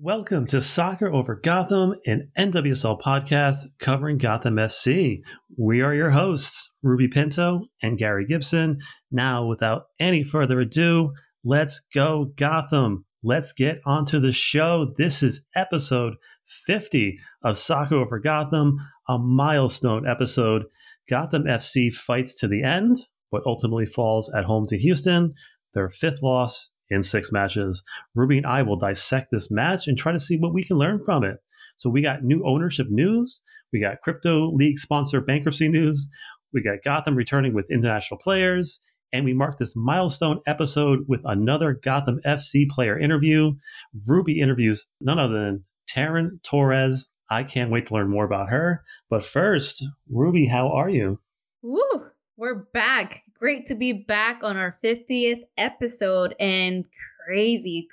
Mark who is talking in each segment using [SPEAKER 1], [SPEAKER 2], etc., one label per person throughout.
[SPEAKER 1] Welcome to Soccer Over Gotham, an NWSL podcast covering Gotham SC. We are your hosts, Ruby Pinto and Gary Gibson. Now, without any further ado, let's go Gotham. Let's get onto the show. This is episode 50 of Soccer Over Gotham, a milestone episode. Gotham FC fights to the end, but ultimately falls at home to Houston, their fifth loss in 6 matches. Ruby and I will dissect this match and try to see what we can learn from it. So we got new ownership news. We got crypto league sponsor bankruptcy news. We got Gotham returning with international players. And we mark this milestone episode with another Gotham FC player interview. Ruby interviews none other than Taryn Torres. I can't wait to learn more about her. But first, Ruby, how are you?
[SPEAKER 2] Woo! We're back. Great to be back on our 50th episode, and crazy.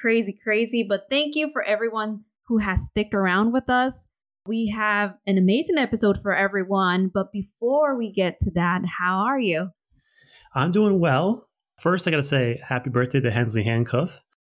[SPEAKER 2] But thank you for everyone who has stuck around with us. We have an amazing episode for everyone. But before we get to that, how are you?
[SPEAKER 1] I'm doing well. First, I got to say happy birthday to Hensley Handcuff.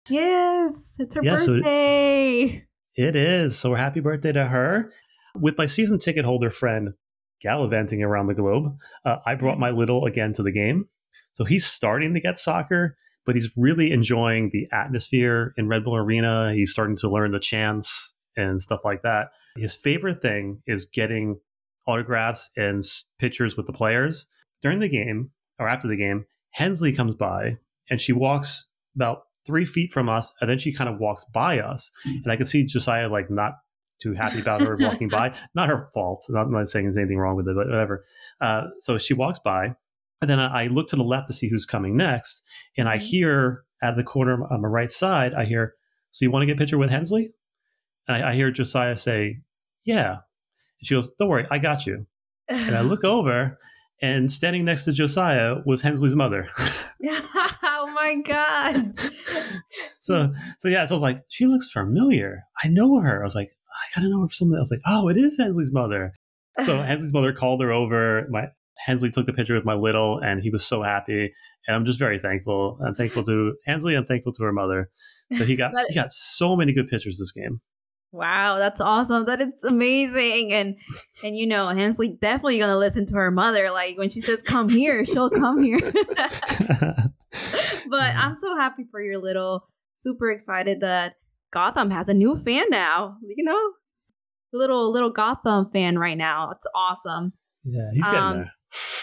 [SPEAKER 2] Yes, it's her birthday.
[SPEAKER 1] So it is. So happy birthday to her. With my season ticket holder friend gallivanting around the globe, I brought my little again to the game. So he's starting to get soccer, but he's really enjoying the atmosphere in Red Bull Arena. He's starting to learn the chants and stuff like that. His favorite thing is getting autographs and pictures with the players. During the game, or after the game, Hensley comes by and she walks about 3 feet from us, and then she kind of walks by us. And I can see Josiah not too happy about her walking by. Not her fault. I'm not saying there's anything wrong with it, but whatever. So she walks by, and then I look to the left to see who's coming next, and I hear at the corner on the right side, I hear, "So you want to get a picture with Hensley?" And I hear Josiah say, "Yeah." And she goes, "Don't worry, I got you." And I look over, and standing next to Josiah was Hensley's mother.
[SPEAKER 2] Oh my God.
[SPEAKER 1] So I was like, she looks familiar. I know her. I was like, I gotta know her from something. I was like, oh, it is Hensley's mother. So Hensley's mother called her over. Hensley took the picture with my little, and he was so happy. And I'm just very thankful. I'm thankful to Hensley. I'm thankful to her mother. So he got so many good pictures this game.
[SPEAKER 2] Wow, that's awesome. That is amazing. And you know, Hensley definitely gonna listen to her mother. Like when she says come here, she'll come here. But I'm so happy for your little. Super excited that Gotham has a new fan now. You know, little Gotham fan right now. It's awesome.
[SPEAKER 1] Yeah, he's getting there.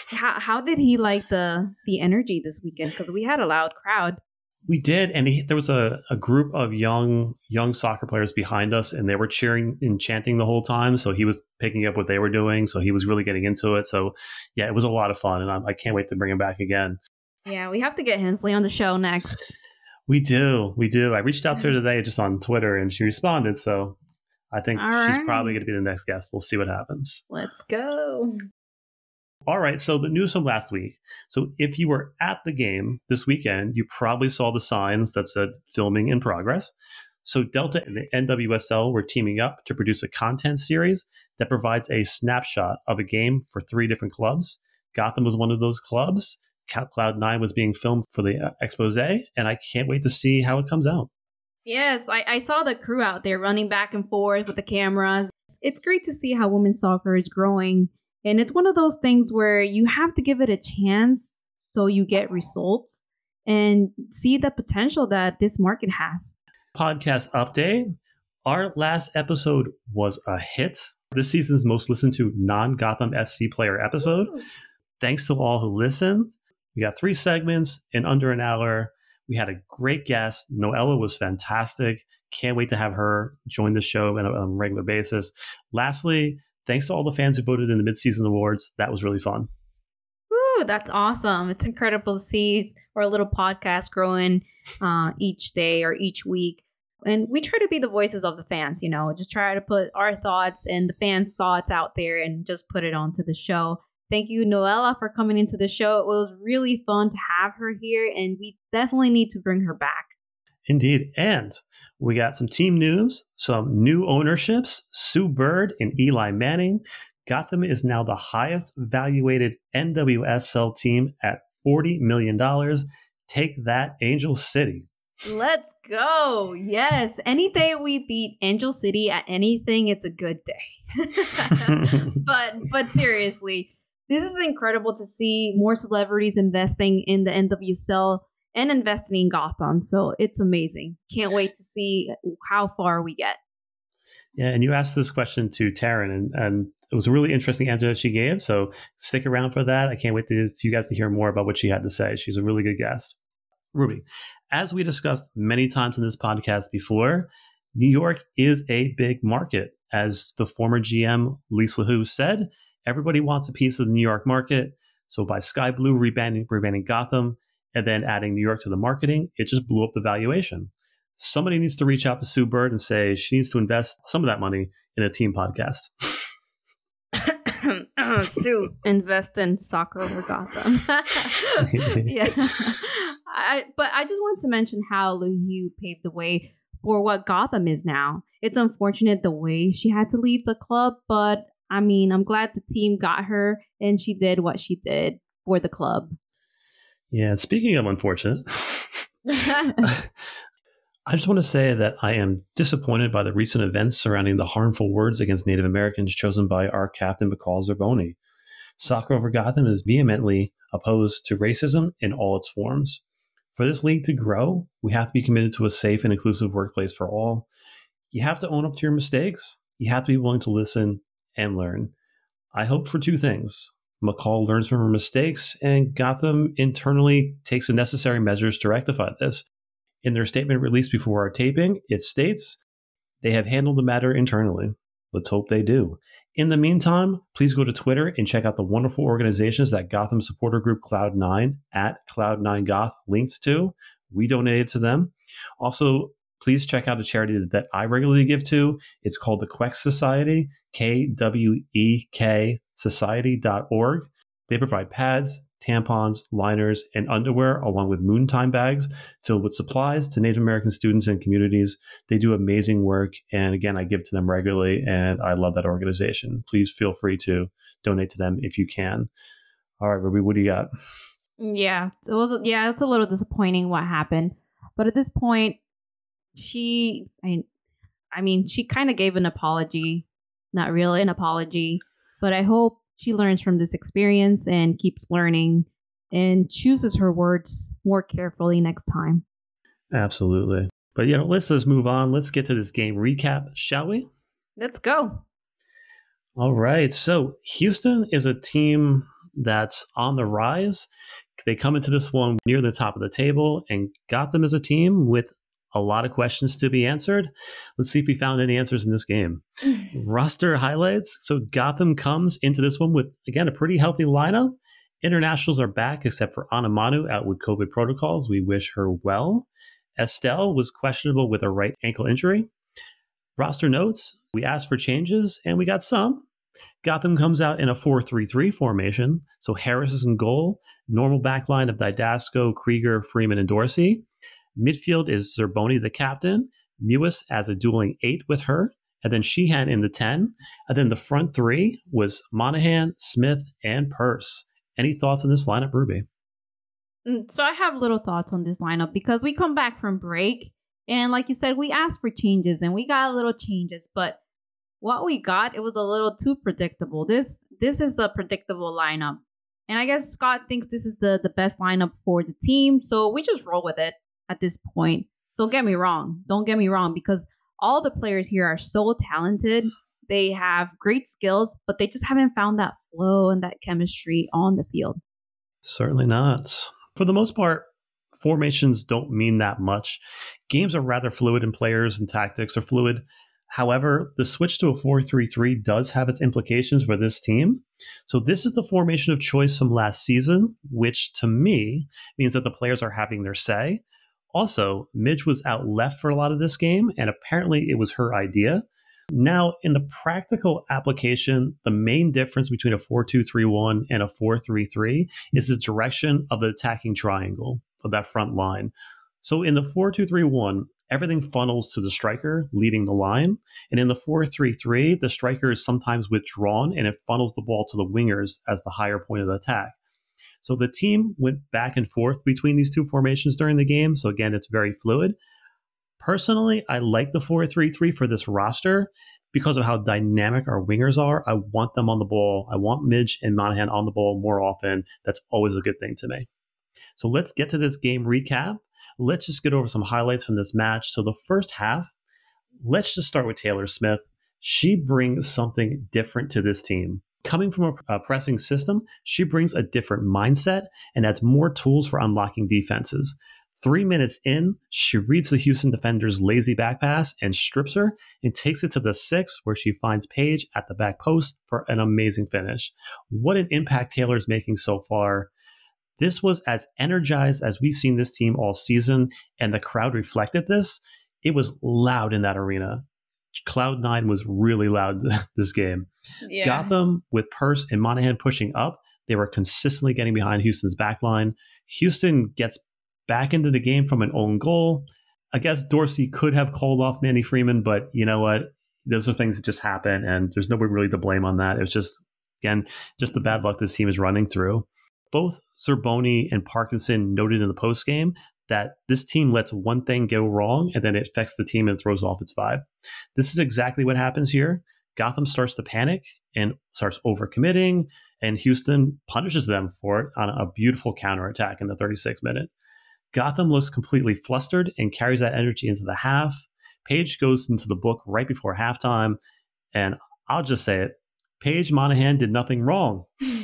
[SPEAKER 2] How did he like the energy this weekend? Because we had a loud crowd.
[SPEAKER 1] We did, and there was a group of young soccer players behind us, and they were cheering and chanting the whole time. So he was picking up what they were doing, so he was really getting into it. So yeah, it was a lot of fun, and I can't wait to bring him back again.
[SPEAKER 2] Yeah, we have to get Hensley on the show next.
[SPEAKER 1] We do. I reached out to her today just on Twitter, and she responded. So I think she's probably going to be the next guest. We'll see what happens.
[SPEAKER 2] Let's go.
[SPEAKER 1] All right, so the news from last week. So if you were at the game this weekend, you probably saw the signs that said filming in progress. So Delta and the NWSL were teaming up to produce a content series that provides a snapshot of a game for 3 different clubs. Gotham was one of those clubs. Cloud9 was being filmed for the expose, and I can't wait to see how it comes out.
[SPEAKER 2] Yes, I saw the crew out there running back and forth with the cameras. It's great to see how women's soccer is growing. And it's one of those things where you have to give it a chance so you get results and see the potential that this market has.
[SPEAKER 1] Podcast update. Our last episode was a hit. This season's most listened to non-Gotham FC player episode. Ooh. Thanks to all who listened. We got 3 segments in under an hour. We had a great guest. Noella was fantastic. Can't wait to have her join the show on a regular basis. Lastly, thanks to all the fans who voted in the mid-season awards. That was really fun.
[SPEAKER 2] Ooh, that's awesome. It's incredible to see our little podcast growing each day or each week. And we try to be the voices of the fans, you know, just try to put our thoughts and the fans' thoughts out there and just put it onto the show. Thank you, Noella, for coming into the show. It was really fun to have her here, and we definitely need to bring her back.
[SPEAKER 1] Indeed. And we got some team news, some new ownerships. Sue Bird and Eli Manning. Gotham is now the highest valuated NWSL team at $40 million. Take that, Angel City.
[SPEAKER 2] Let's go. Yes. Any day we beat Angel City at anything, it's a good day. but seriously, this is incredible to see more celebrities investing in the NWSL and investing in Gotham. So it's amazing. Can't wait to see how far we get.
[SPEAKER 1] Yeah, and you asked this question to Taryn, and it was a really interesting answer that she gave. So stick around for that. I can't wait to you guys to hear more about what she had to say. She's a really good guest. Ruby, as we discussed many times in this podcast before, New York is a big market. As the former GM Lisa Hu said, everybody wants a piece of the New York market. So by Sky Blue rebranding Gotham and then adding New York to the marketing, it just blew up the valuation. Somebody needs to reach out to Sue Bird and say she needs to invest some of that money in a team podcast.
[SPEAKER 2] Sue, invest in soccer over Gotham. Yeah. But I just want to mention how Hu paved the way for what Gotham is now. It's unfortunate the way she had to leave the club, but I mean, I'm glad the team got her and she did what she did for the club.
[SPEAKER 1] Yeah, speaking of unfortunate, I just want to say that I am disappointed by the recent events surrounding the harmful words against Native Americans chosen by our captain, McCall Zerboni. Soccer Over Gotham is vehemently opposed to racism in all its forms. For this league to grow, we have to be committed to a safe and inclusive workplace for all. You have to own up to your mistakes. You have to be willing to listen and learn. I hope for two things. McCall learns from her mistakes, and Gotham internally takes the necessary measures to rectify this. In their statement released before our taping, it states they have handled the matter internally. Let's hope they do. In the meantime, please go to Twitter and check out the wonderful organizations that Gotham supporter group Cloud9 at Cloud9Goth linked to. We donated to them. Also, please check out a charity that I regularly give to. It's called the Queck Society, KWEK Society.org. They provide pads, tampons, liners, and underwear, along with Moontime bags filled with supplies to Native American students and communities. They do amazing work, and again, I give to them regularly, and I love that organization. Please feel free to donate to them if you can. All right, Ruby, what do you got?
[SPEAKER 2] Yeah, it's a little disappointing what happened, but at this point, she kind of gave an apology, not really an apology, but I hope she learns from this experience and keeps learning and chooses her words more carefully next time.
[SPEAKER 1] Absolutely. But, let's move on. Let's get to this game recap, shall we?
[SPEAKER 2] Let's go.
[SPEAKER 1] All right. So Houston is a team that's on the rise. They come into this one near the top of the table, and Gotham is a team with a lot of questions to be answered. Let's see if we found any answers in this game. Roster highlights. So Gotham comes into this one with, again, a pretty healthy lineup. Internationals are back except for Anamanu out with COVID protocols. We wish her well. Estelle was questionable with a right ankle injury. Roster notes. We asked for changes, and we got some. Gotham comes out in a 4-3-3 formation. So Harris is in goal. Normal backline of Didasco, Krieger, Freeman, and Dorsey. Midfield is Zerboni, the captain, Mewis as a dueling 8 with her, and then Sheehan in the 10. And then the front three was Monahan, Smith, and Purse. Any thoughts on this lineup, Ruby?
[SPEAKER 2] So I have little thoughts on this lineup because we come back from break, and like you said, we asked for changes, and we got little changes, but what we got, it was a little too predictable. This is a predictable lineup, and I guess Scott thinks this is the best lineup for the team, so we just roll with it. At this point, don't get me wrong, because all the players here are so talented. They have great skills, but they just haven't found that flow and that chemistry on the field.
[SPEAKER 1] Certainly not. For the most part, formations don't mean that much. Games are rather fluid and players and tactics are fluid. However, the switch to a 4-3-3 does have its implications for this team. So this is the formation of choice from last season, which to me means that the players are having their say. Also, Midge was out left for a lot of this game, and apparently it was her idea. Now, in the practical application, the main difference between a 4-2-3-1 and a 4-3-3 is the direction of the attacking triangle of that front line. So in the 4-2-3-1, everything funnels to the striker leading the line. And in the 4-3-3, the striker is sometimes withdrawn and it funnels the ball to the wingers as the higher point of the attack. So the team went back and forth between these two formations during the game. So again, it's very fluid. Personally, I like the 4-3-3 for this roster because of how dynamic our wingers are. I want them on the ball. I want Midge and Monahan on the ball more often. That's always a good thing to me. So let's get to this game recap. Let's just get over some highlights from this match. So the first half, let's just start with Taylor Smith. She brings something different to this team. Coming from a pressing system, she brings a different mindset and adds more tools for unlocking defenses. 3 minutes in, she reads the Houston defender's lazy back pass and strips her and takes it to the 6, where she finds Paige at the back post for an amazing finish. What an impact Taylor's making so far. This was as energized as we've seen this team all season, and the crowd reflected this. It was loud in that arena. Cloud9 was really loud this game.
[SPEAKER 2] Yeah.
[SPEAKER 1] Gotham, with Purse and Monahan pushing up, they were consistently getting behind Houston's backline. Houston gets back into the game from an own goal. I guess Dorsey could have called off Manny Freeman, but you know what? Those are things that just happen, and there's nobody really to blame on that. It was just, again, just the bad luck this team is running through. Both Zerboni and Parkinson noted in the postgame that this team lets one thing go wrong and then it affects the team and throws off its vibe. This is exactly what happens here. Gotham starts to panic and starts overcommitting, and Houston punishes them for it on a beautiful counterattack in the 36th minute. Gotham looks completely flustered and carries that energy into the half. Paige goes into the book right before halftime, and I'll just say it. Paige Monahan did nothing wrong.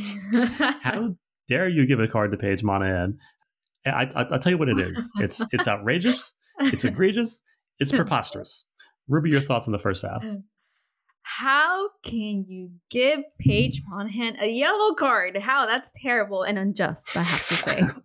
[SPEAKER 1] How dare you give a card to Paige Monahan? I'll tell you what it is. It's outrageous. It's egregious. It's preposterous. Ruby, your thoughts on the first half?
[SPEAKER 2] How can you give Paige Monahan a yellow card? How? That's terrible and unjust, I have to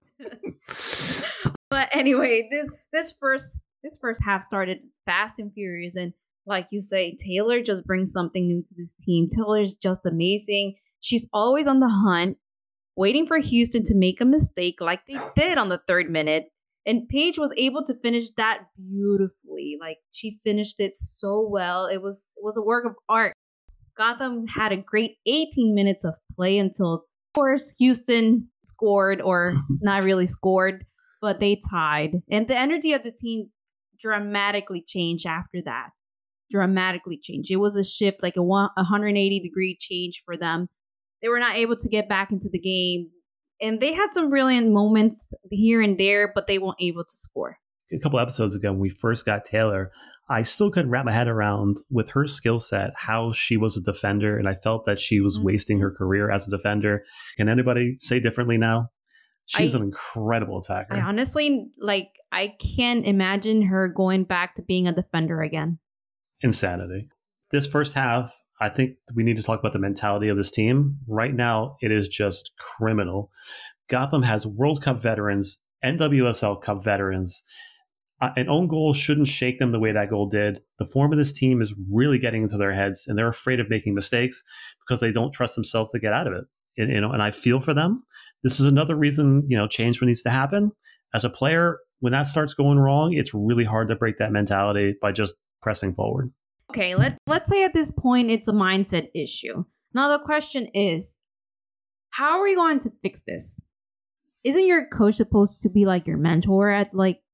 [SPEAKER 2] say. But anyway, this first half started fast and furious, and like you say, Taylor just brings something new to this team. Taylor's just amazing. She's always on the hunt, waiting for Houston to make a mistake like they did on the 3rd minute. And Paige was able to finish that beautifully. Like, she finished it so well. It was a work of art. Gotham had a great 18 minutes of play until, of course, Houston scored, or not really scored, but they tied. And the energy of the team dramatically changed after that. Dramatically changed. It was a shift, like a 180-degree change for them. They were not able to get back into the game. And they had some brilliant moments here and there, but they weren't able to score.
[SPEAKER 1] A couple episodes ago, when we first got Taylor, I still couldn't wrap my head around, with her skill set, how she was a defender, and I felt that she was wasting her career as a defender. Can anybody say differently now? She's an incredible attacker.
[SPEAKER 2] I honestly, I can't imagine her going back to being a defender again.
[SPEAKER 1] Insanity. This first half, I think we need to talk about the mentality of this team. Right now, it is just criminal. Gotham has World Cup veterans, NWSL Cup veterans. An own goal shouldn't shake them the way that goal did. The form of this team is really getting into their heads, and they're afraid of making mistakes because they don't trust themselves to get out of it. And I feel for them. This is another reason, change needs to happen. As a player, when that starts going wrong, it's really hard to break that mentality by just pressing forward.
[SPEAKER 2] Okay, let's say at this point it's a mindset issue. Now the question is, how are we going to fix this? Isn't your coach supposed to be like your mentor at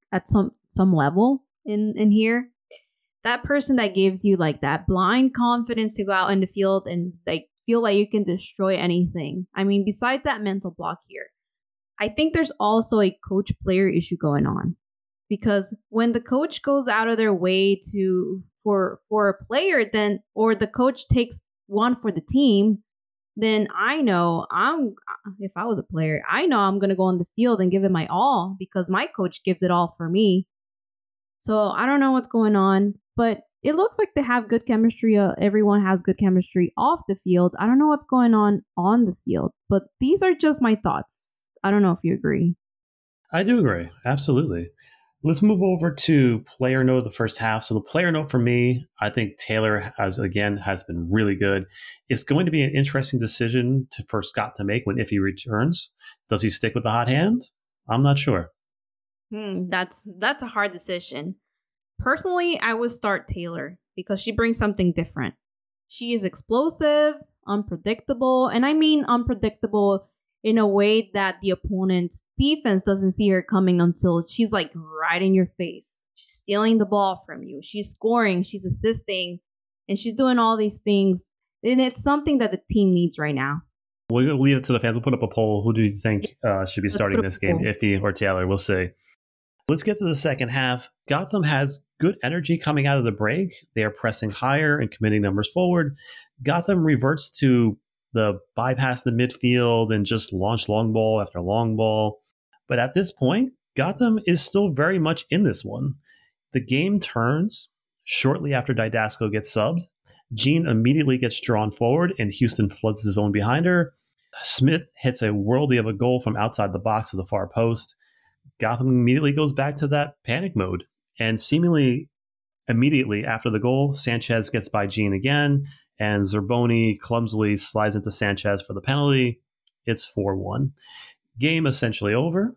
[SPEAKER 2] some level in here? That person that gives you like that blind confidence to go out in the field and feel like you can destroy anything. I mean, besides that mental block here, I think there's also a coach-player issue going on. Because when the coach goes out of their way for a player, then, or the coach takes one for the team, then I know if I was a player, I know I'm going to go on the field and give it my all because my coach gives it all for me. So I don't know what's going on, but it looks like they have good chemistry. Everyone has good chemistry off the field. I don't know what's going on the field, but these are just my thoughts. I don't know if you agree.
[SPEAKER 1] I do agree. Absolutely. Let's move over to player note of the first half. So the player note for me, I think Taylor has been really good. It's going to be an interesting decision for Scott to make if he returns. Does he stick with the hot hand? I'm not sure.
[SPEAKER 2] That's a hard decision. Personally, I would start Taylor because she brings something different. She is explosive, unpredictable, and I mean unpredictable in a way that the opponent's defense doesn't see her coming until she's right in your face. She's stealing the ball from you. She's scoring. She's assisting. And she's doing all these things. And it's something that the team needs right now.
[SPEAKER 1] We'll leave it to the fans. We'll put up a poll. Who do you think should be starting this game, Iffy or Taylor? We'll see. Let's get to the second half. Gotham has good energy coming out of the break. They are pressing higher and committing numbers forward. Gotham reverts to the bypass the midfield and just launch long ball after long ball. But at this point, Gotham is still very much in this one. The game turns shortly after Didasco gets subbed. Jean immediately gets drawn forward and Houston floods the zone behind her. Smith hits a worldie of a goal from outside the box to the far post. Gotham immediately goes back to that panic mode. And seemingly immediately after the goal, Sanchez gets by Jean again, and Zerboni clumsily slides into Sanchez for the penalty. It's 4-1. Game essentially over.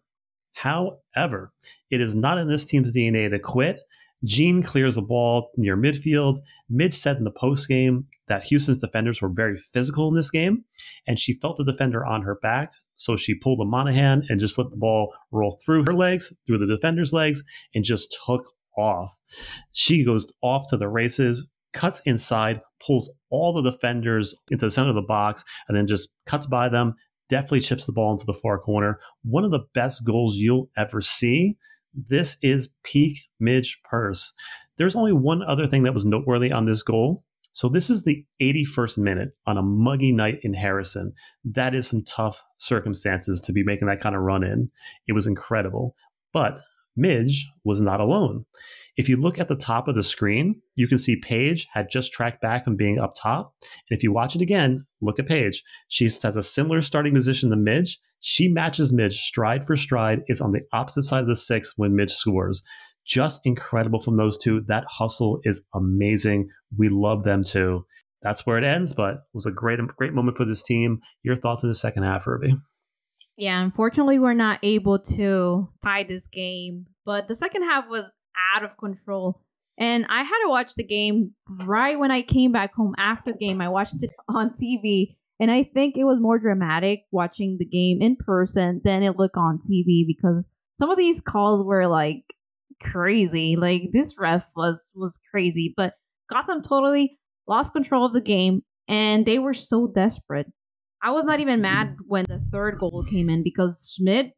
[SPEAKER 1] However, it is not in this team's DNA to quit. Jean clears the ball near midfield. Midge said in the postgame that Houston's defenders were very physical in this game, and she felt the defender on her back, so she pulled a Monahan and just let the ball roll through her legs, through the defender's legs, and just took off. She goes off to the races, cuts inside, pulls all the defenders into the center of the box, and then just cuts by them, definitely chips the ball into the far corner. One of the best goals you'll ever see. This is peak Midge Purce. There's only one other thing that was noteworthy on this goal. So this is the 81st minute on a muggy night in Harrison. That is some tough circumstances to be making that kind of run in. It was incredible. But Midge was not alone. If you look at the top of the screen, you can see Paige had just tracked back from being up top. And if you watch it again, look at Paige. She has a similar starting position to Midge. She matches Midge stride for stride, is on the opposite side of the six when Midge scores. Just incredible from those two. That hustle is amazing. We love them too. That's where it ends, but it was a great moment for this team. Your thoughts in the second half, Herbie?
[SPEAKER 2] Yeah, unfortunately, we're not able to tie this game, but the second half was out of control. And I had to watch the game right when I came back home after the game. I watched it on TV, and I think it was more dramatic watching the game in person than it looked on TV because some of these calls were like crazy. Like this ref was crazy, but Gotham totally lost control of the game, and they were so desperate. I was not even mad when the third goal came in because Schmidt,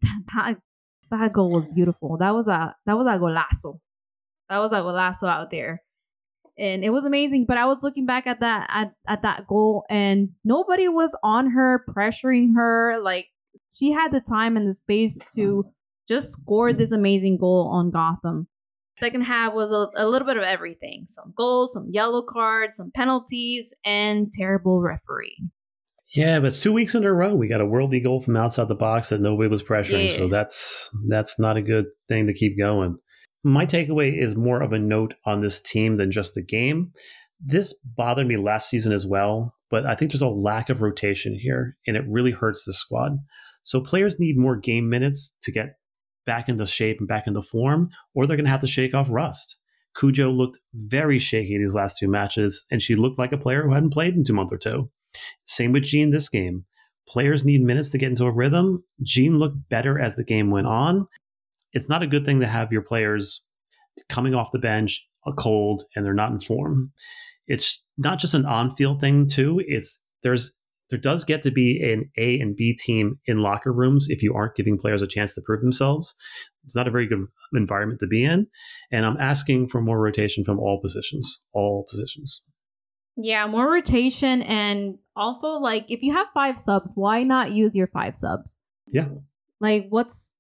[SPEAKER 2] that goal was beautiful. That was a golazo. That was a golazo out there, and it was amazing. But I was looking back at that goal, and nobody was on her, pressuring her. Like she had the time and the space to just score this amazing goal on Gotham. Second half was a little bit of everything: some goals, some yellow cards, some penalties, and terrible refereeing.
[SPEAKER 1] Yeah, but it's 2 weeks in a row. We got a worldie goal from outside the box that nobody was pressuring, so that's not a good thing to keep going. My takeaway is more of a note on this team than just the game. This bothered me last season as well, but I think there's a lack of rotation here, and it really hurts the squad. So players need more game minutes to get back into shape and back into form, or they're going to have to shake off rust. Cujo looked very shaky these last two matches, and she looked like a player who hadn't played in 2 months or two. Same with Jean this game. Players need minutes to get into a rhythm. Jean looked better as the game went on. It's not a good thing to have your players coming off the bench cold and they're not in form. It's not just an on-field thing too. There does get to be an A and B team in locker rooms if you aren't giving players a chance to prove themselves. It's not a very good environment to be in. And I'm asking for more rotation from all positions. All positions.
[SPEAKER 2] Yeah, more rotation, and also like if you have 5 subs, why not use your 5 subs?
[SPEAKER 1] Yeah.
[SPEAKER 2] Like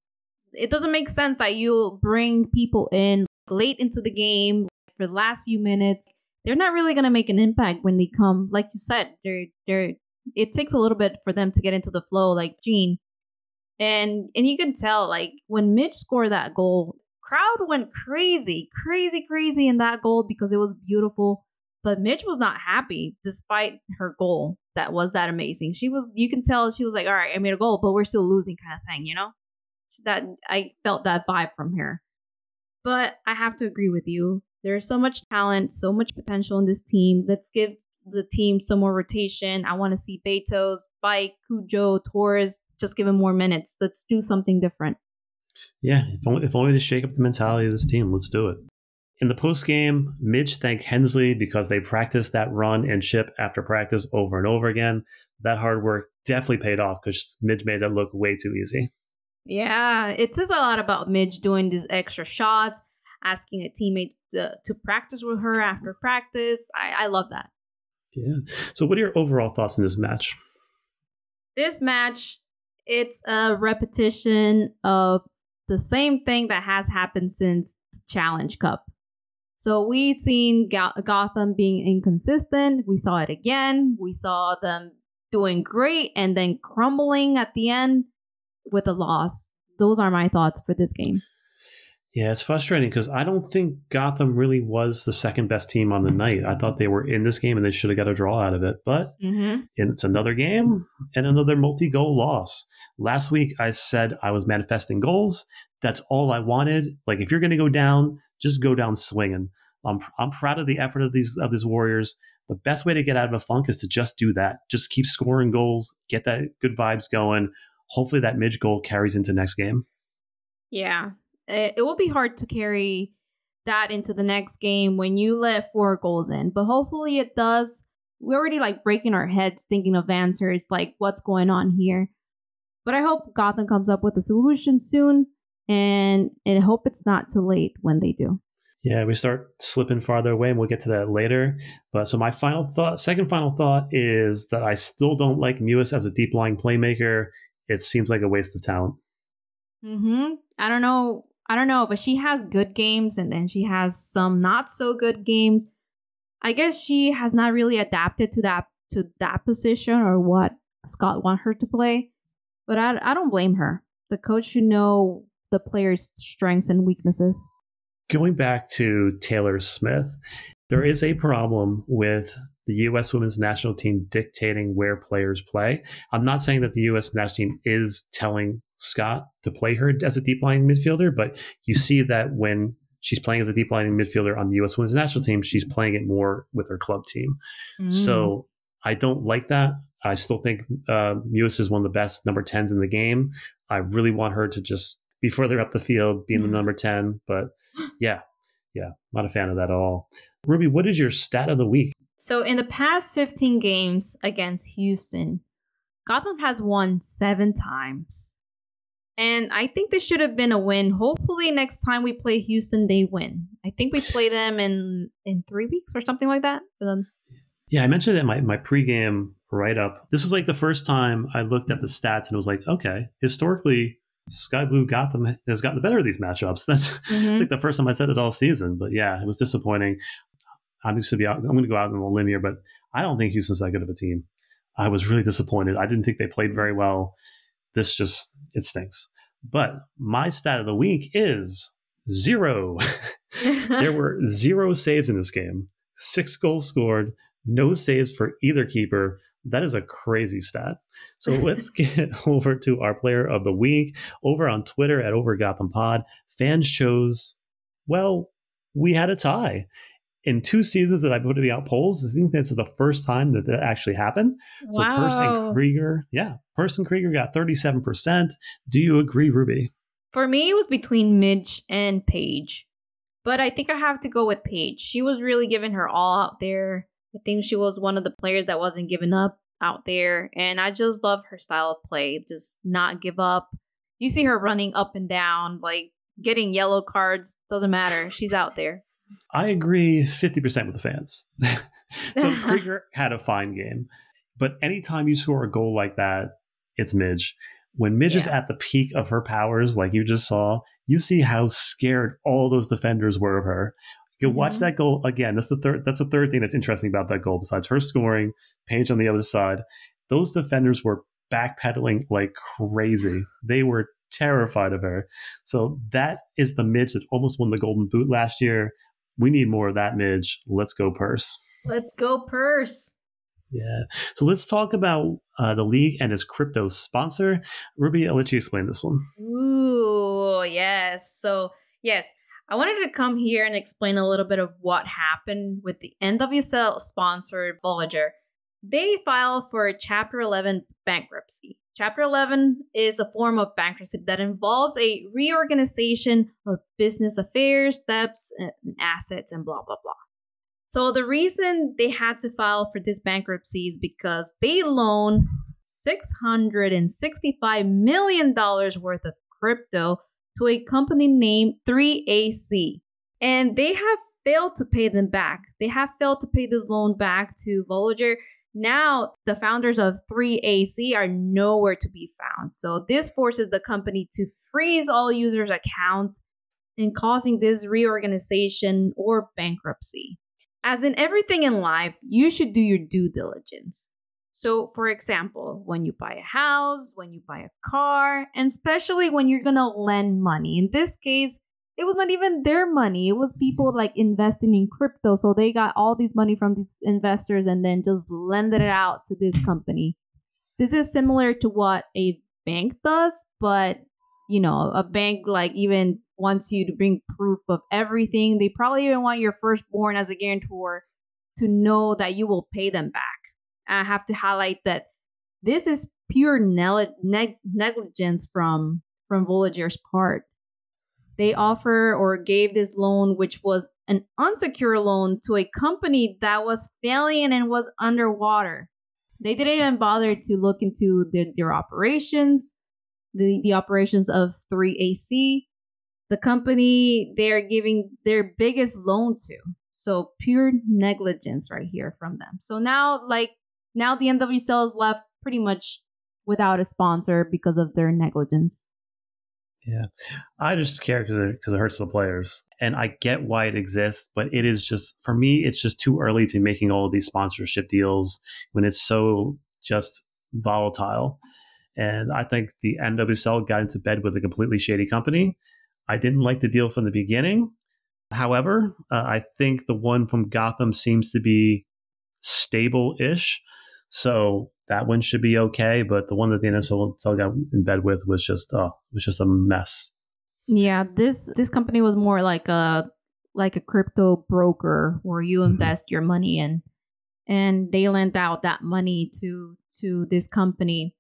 [SPEAKER 2] it doesn't make sense that you bring people in late into the game for the last few minutes. They're not really gonna make an impact when they come. Like you said, it takes a little bit for them to get into the flow, like Jean. And you can tell like when Mitch scored that goal, crowd went crazy in that goal because it was beautiful. But Mitch was not happy despite her goal. That was that amazing. You can tell she was like, all right, I made a goal, but we're still losing kind of thing, you know? That I felt that vibe from her. But I have to agree with you. There's so much talent, so much potential in this team. Let's give the team some more rotation. I want to see Betos, Spike, Cujo, Torres, just give him more minutes. Let's do something different.
[SPEAKER 1] Yeah, if only to shake up the mentality of this team. Let's do it. In the post game, Midge thanked Hensley because they practiced that run and chip after practice over and over again. That hard work definitely paid off because Midge made it look way too easy.
[SPEAKER 2] Yeah, it says a lot about Midge doing these extra shots, asking a teammate to practice with her after practice. I love that.
[SPEAKER 1] Yeah. So, what are your overall thoughts on this match?
[SPEAKER 2] This match, it's a repetition of the same thing that has happened since the Challenge Cup. So we've seen Gotham being inconsistent. We saw it again. We saw them doing great and then crumbling at the end with a loss. Those are my thoughts for this game.
[SPEAKER 1] Yeah, it's frustrating because I don't think Gotham really was the second best team on the night. I thought they were in this game and they should have got a draw out of it. But it's another game and another multi-goal loss. Last week I said I was manifesting goals. That's all I wanted. Like, if you're going to go down, just go down swinging. I'm proud of the effort of these Warriors. The best way to get out of a funk is to just do that. Just keep scoring goals, get that good vibes going. Hopefully that Midge goal carries into next game.
[SPEAKER 2] Yeah. It will be hard to carry that into the next game when you let 4 goals in, but hopefully it does. We're already breaking our heads thinking of answers, like what's going on here. But I hope Gotham comes up with a solution soon, and I hope it's not too late when they do.
[SPEAKER 1] Yeah, we start slipping farther away, and we'll get to that later. But so my second final thought is that I still don't like Mewis as a deep lying playmaker. It seems like a waste of talent.
[SPEAKER 2] I don't know, but she has good games and then she has some not so good games. I guess she has not really adapted to that position or what Scott wants her to play. But I don't blame her. The coach should know the player's strengths and weaknesses.
[SPEAKER 1] Going back to Taylor Smith, there is a problem with the U.S. women's national team dictating where players play. I'm not saying that the U.S. national team is telling Scott to play her as a deep lying midfielder, but you see that when she's playing as a deep lying midfielder on the U.S. women's national team, she's playing it more with her club team. So I don't like that. I still think Mewis is one of the best number 10s in the game. I really want her to just be further up the field, being the number 10. But yeah, not a fan of that at all. Ruby, what is your stat of the week?
[SPEAKER 2] So in the past 15 games against Houston, Gotham has won 7 times. And I think this should have been a win. Hopefully next time we play Houston, they win. I think we play them in 3 weeks or something like that.
[SPEAKER 1] Yeah, I mentioned it in my pregame write-up. This was the first time I looked at the stats and it was like, okay, historically, Sky Blue Gotham has gotten the better of these matchups. That's the first time I said it all season. But yeah, it was disappointing. I'm going to go out on a limb here, but I don't think Houston's that good of a team. I was really disappointed. I didn't think they played very well. It stinks. But my stat of the week is 0. There were 0 saves in this game. 6 goals scored. No saves for either keeper. That is a crazy stat. So let's get over to our player of the week. Over on Twitter at @OverGothamPod, fans chose, we had a tie. In 2 seasons that I put out polls, I think that's the first time that actually happened. So
[SPEAKER 2] wow.
[SPEAKER 1] Person Krieger got 37%. Do you agree, Ruby?
[SPEAKER 2] For me, it was between Midge and Paige. But I think I have to go with Paige. She was really giving her all out there. I think she was one of the players that wasn't giving up out there. And I just love her style of play. Just not give up. You see her running up and down, getting yellow cards. Doesn't matter. She's out there.
[SPEAKER 1] I agree 50% with the fans. So Krieger had a fine game. But anytime you score a goal like that, it's Midge. When Midge is at the peak of her powers, like you just saw, you see how scared all those defenders were of her. You watch that goal again. That's the third thing that's interesting about that goal. Besides her scoring, Paige on the other side, those defenders were backpedaling like crazy. They were terrified of her. So that is the Midge that almost won the Golden Boot last year. We need more of that Midge. Let's go Purse.
[SPEAKER 2] Let's go Purse.
[SPEAKER 1] Yeah. So let's talk about the league and its crypto sponsor. Ruby, I'll let you explain this one.
[SPEAKER 2] Ooh, yes. So, yes, I wanted to come here and explain a little bit of what happened with the NWSL sponsor, Voyager. They filed for Chapter 11 bankruptcy. Chapter 11 is a form of bankruptcy that involves a reorganization of business affairs, debts, and assets, and blah, blah, blah. So the reason they had to file for this bankruptcy is because they loaned $665 million worth of crypto to a company named 3AC. And they have failed to pay them back. They have failed to pay this loan back to Voyager. Now, the founders of 3AC are nowhere to be found. So this forces the company to freeze all users' accounts and causing this reorganization or bankruptcy. As in everything in life, you should do your due diligence. So, for example, when you buy a house, when you buy a car, and especially when you're going to lend money. In this case, it was not even their money. It was people like investing in crypto. So they got all this money from these investors and then just lended it out to this company. This is similar to what a bank does, but a bank like even wants you to bring proof of everything. They probably even want your firstborn as a guarantor to know that you will pay them back. I have to highlight that this is pure negligence from Voyager's part. They offer or gave this loan, which was an unsecured loan, to a company that was failing and was underwater. They didn't even bother to look into their operations, the operations of 3AC, the company they're giving their biggest loan to. So pure negligence right here from them. So now the NWSL is left pretty much without a sponsor because of their negligence.
[SPEAKER 1] Yeah, I just care because it hurts the players, and I get why it exists, but it is just, for me, it's just too early to be making all of these sponsorship deals when it's so just volatile. And I think the NWSL got into bed with a completely shady company. I didn't like the deal from the beginning. However, I think the one from Gotham seems to be stable-ish. So that one should be okay, but the one that the NSL got in bed with was just a mess.
[SPEAKER 2] Yeah, this company was more like a crypto broker where you invest your money in, and they lent out that money to this company.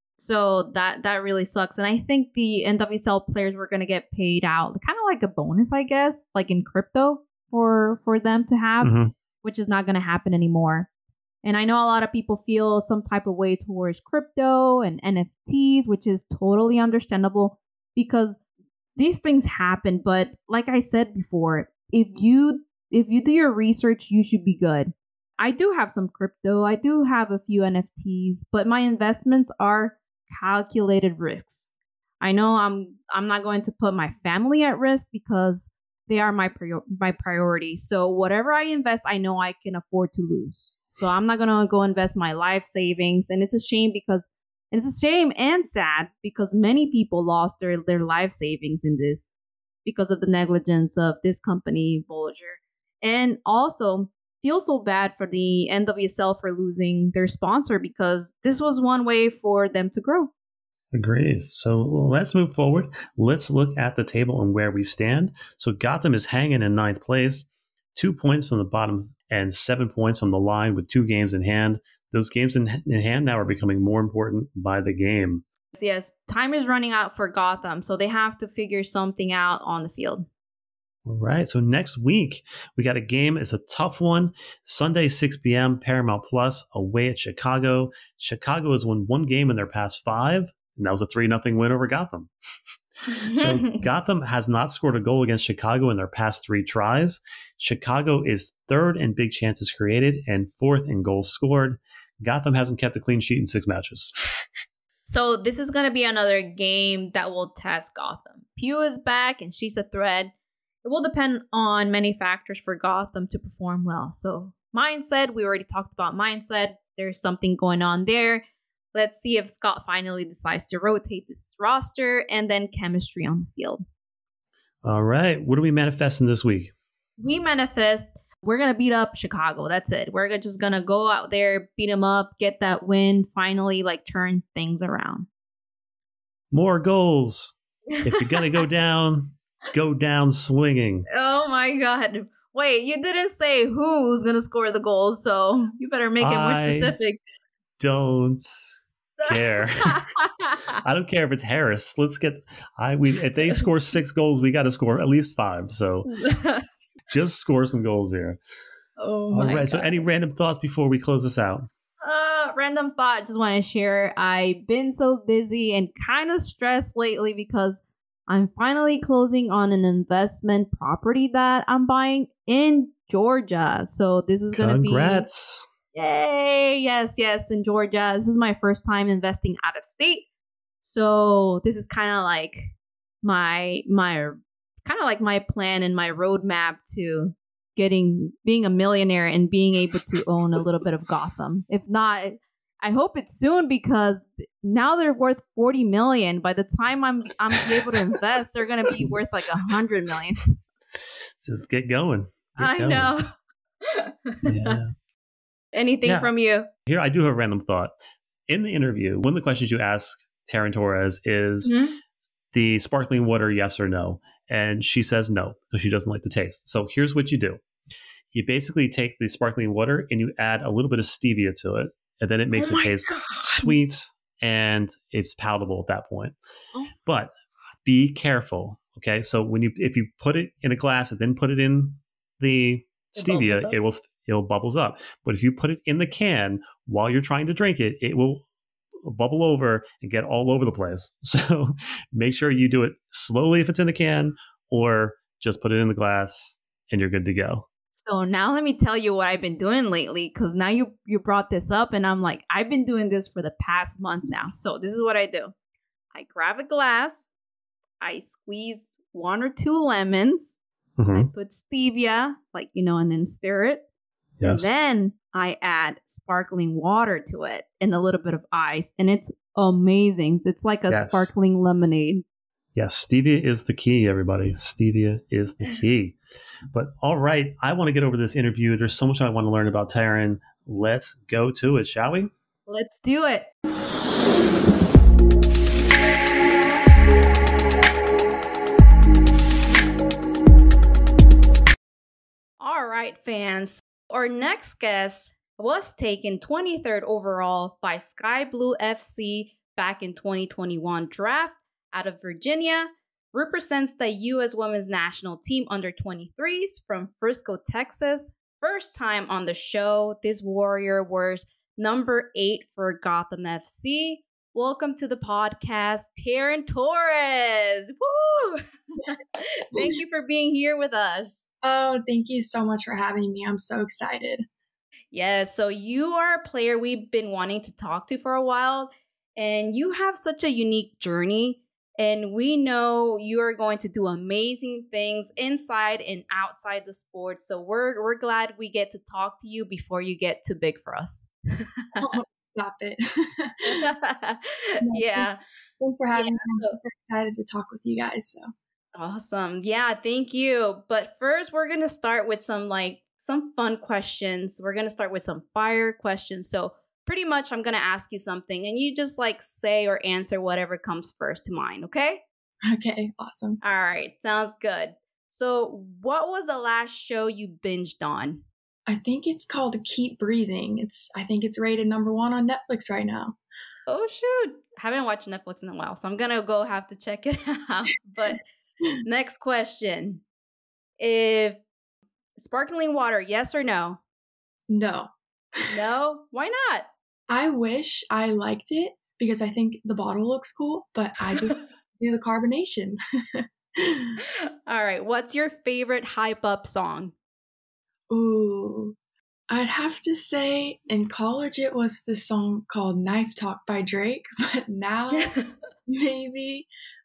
[SPEAKER 2] So that really sucks. And I think the NWSL players were gonna get paid out kind of like a bonus, I guess, like in crypto for them to have, which is not gonna happen anymore. And I know a lot of people feel some type of way towards crypto and NFTs, which is totally understandable because these things happen. But like I said before, if you do your research, you should be good. I do have some crypto. I do have a few NFTs, but my investments are calculated risks. I know I'm not going to put my family at risk because they are my priority. So whatever I invest, I know I can afford to lose. So I'm not gonna go invest my life savings, and it's a shame and sad because many people lost their life savings in this because of the negligence of this company, Voyager, and also feel so bad for the NWSL for losing their sponsor because this was one way for them to grow.
[SPEAKER 1] Agrees. So let's move forward. Let's look at the table and where we stand. So Gotham is hanging in 9th place, 2 points from the bottom and 7 points from the line with 2 games in hand. Those games in hand now are becoming more important by the game.
[SPEAKER 2] Yes, time is running out for Gotham, so they have to figure something out on the field.
[SPEAKER 1] All right, so next week we got a game. It's a tough one. Sunday, 6 p.m., Paramount Plus, away at Chicago. Chicago has won 1 game in their past 5, and that was a 3-0 win over Gotham. So Gotham has not scored a goal against Chicago in their past 3 tries. Chicago is 3rd in big chances created and 4th in goals scored. Gotham hasn't kept a clean sheet in 6 matches.
[SPEAKER 2] So this is going to be another game that will test Gotham. Pugh is back and she's a threat. It will depend on many factors for Gotham to perform well. So mindset, we already talked about mindset. There's something going on there. Let's see if Scott finally decides to rotate this roster, and then chemistry on the field.
[SPEAKER 1] All right. What are we manifesting this week?
[SPEAKER 2] We manifest we're going to beat up Chicago. That's it. We're just going to go out there, beat them up, get that win, finally turn things around.
[SPEAKER 1] More goals. If you're going to go down swinging.
[SPEAKER 2] Oh, my God. Wait, you didn't say who's going to score the goals, so you better make it more specific.
[SPEAKER 1] Don't care. I don't care if it's Harris. Let's get. If they score 6 goals, we got to score at least 5. So just score some goals here.
[SPEAKER 2] Oh
[SPEAKER 1] All
[SPEAKER 2] my
[SPEAKER 1] right. So
[SPEAKER 2] God.
[SPEAKER 1] any random thoughts before we close this out?
[SPEAKER 2] Random thought. Just want to share. I've been so busy and kind of stressed lately because I'm finally closing on an investment property that I'm buying in Georgia. So this is gonna be
[SPEAKER 1] Congrats.
[SPEAKER 2] yay! Yes, yes, in Georgia. This is my first time investing out of state. So this is kind of like my kind of like my plan and my roadmap to being a millionaire and being able to own a little bit of Gotham. If not, I hope it's soon because now they're worth 40 million. By the time I'm able to invest, they're gonna be worth like 100 million.
[SPEAKER 1] Just get going.
[SPEAKER 2] I know.
[SPEAKER 1] Yeah.
[SPEAKER 2] Anything from you?
[SPEAKER 1] Here, I do have a random thought. In the interview, one of the questions you ask Taryn Torres is the sparkling water, yes or no? And she says no, because she doesn't like the taste. So here's what you do. You basically take the sparkling water and you add a little bit of stevia to it, and then it makes it taste sweet and it's palatable at that point. But be careful, okay? So if you put it in a glass and then put it in the stevia, it'll bubbles up. But if you put it in the can while you're trying to drink it, it will bubble over and get all over the place. So make sure you do it slowly if it's in the can, or just put it in the glass and you're good to go.
[SPEAKER 2] So now let me tell you what I've been doing lately, because now you brought this up and I'm like, I've been doing this for the past month now. So this is what I do. I grab a glass, I squeeze 1 or 2 lemons, I put stevia, and then stir it. Yes. And then I add sparkling water to it and a little bit of ice, and it's amazing. It's like a sparkling lemonade.
[SPEAKER 1] Yes, stevia is the key, everybody. Stevia is the key. But all right, I want to get over this interview. There's so much I want to learn about Taryn. Let's go to it, shall we?
[SPEAKER 2] Let's do it. All right, fans. Our next guest was taken 23rd overall by Sky Blue FC back in 2021 draft out of Virginia. Represents the U.S. Women's National Team under 23s from Frisco, Texas. First time on the show, this warrior wears number 8 for Gotham FC. Welcome to the podcast, Taryn Torres. Woo! Thank you for being here with us.
[SPEAKER 3] Oh, thank you so much for having me. I'm so excited.
[SPEAKER 2] Yeah, so you are a player we've been wanting to talk to for a while, and you have such a unique journey, and we know you are going to do amazing things inside and outside the sport, so we're glad we get to talk to you before you get too big for us.
[SPEAKER 3] Oh, stop it.
[SPEAKER 2] Yeah.
[SPEAKER 3] Thanks for having me. I'm super excited to talk with you guys. So.
[SPEAKER 2] Awesome. Yeah, thank you. But first, we're going to start with some fun questions. We're going to start with some fire questions. So pretty much I'm going to ask you something and you just say or answer whatever comes first to mind. Okay?
[SPEAKER 3] Okay. Awesome.
[SPEAKER 2] All right. Sounds good. So what was the last show you binged on?
[SPEAKER 3] I think it's called Keep Breathing. I think it's rated number 1 on Netflix right now.
[SPEAKER 2] Oh, shoot. I haven't watched Netflix in a while, so I'm going to have to check it out. But next question. If sparkling water, yes or no?
[SPEAKER 3] No.
[SPEAKER 2] No? Why not?
[SPEAKER 3] I wish I liked it because I think the bottle looks cool, but I just do the carbonation.
[SPEAKER 2] All right. What's your favorite hype up song?
[SPEAKER 3] Ooh, I'd have to say in college it was this song called Knife Talk by Drake, but now maybe,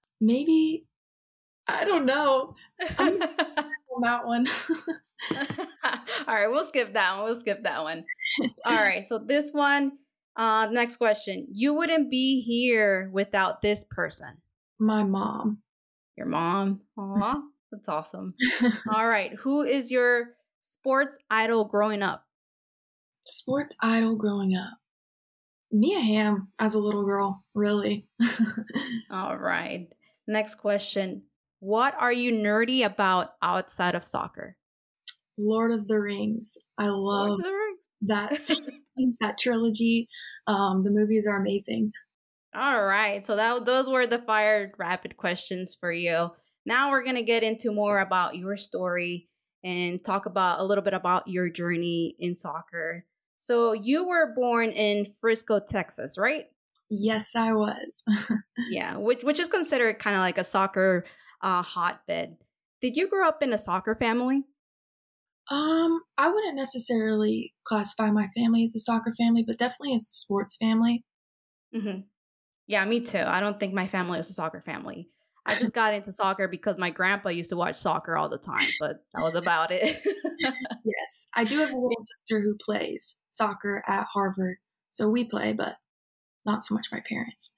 [SPEAKER 3] I don't know. I'm on that one.
[SPEAKER 2] All right, we'll skip that one. All right, so this one, next question. You wouldn't be here without this person.
[SPEAKER 3] My mom.
[SPEAKER 2] Your mom? Aw, that's awesome. All right, who is your sports idol growing up?
[SPEAKER 3] Sports idol growing up? Mia Hamm as a little girl, really.
[SPEAKER 2] All right. Next question. What are you nerdy about outside of soccer?
[SPEAKER 3] Lord of the Rings. I love that series, that trilogy. The movies are amazing.
[SPEAKER 4] All right. So those were the fire rapid questions for you. Now we're going to get into more about your story and talk about a little bit about your journey in soccer. So you were born in Frisco, Texas, right?
[SPEAKER 3] Yes, I was.
[SPEAKER 4] Yeah, which is considered kind of like a soccer hotbed. Did you grow up in a soccer family?
[SPEAKER 3] I wouldn't necessarily classify my family as a soccer family, but definitely a sports family.
[SPEAKER 4] Mm-hmm. Yeah, me too. I don't think my family is a soccer family. I just got into soccer because my grandpa used to watch soccer all the time, but that was about it.
[SPEAKER 3] Yes, I do have a little sister who plays soccer at Harvard, so we play, but not so much my parents.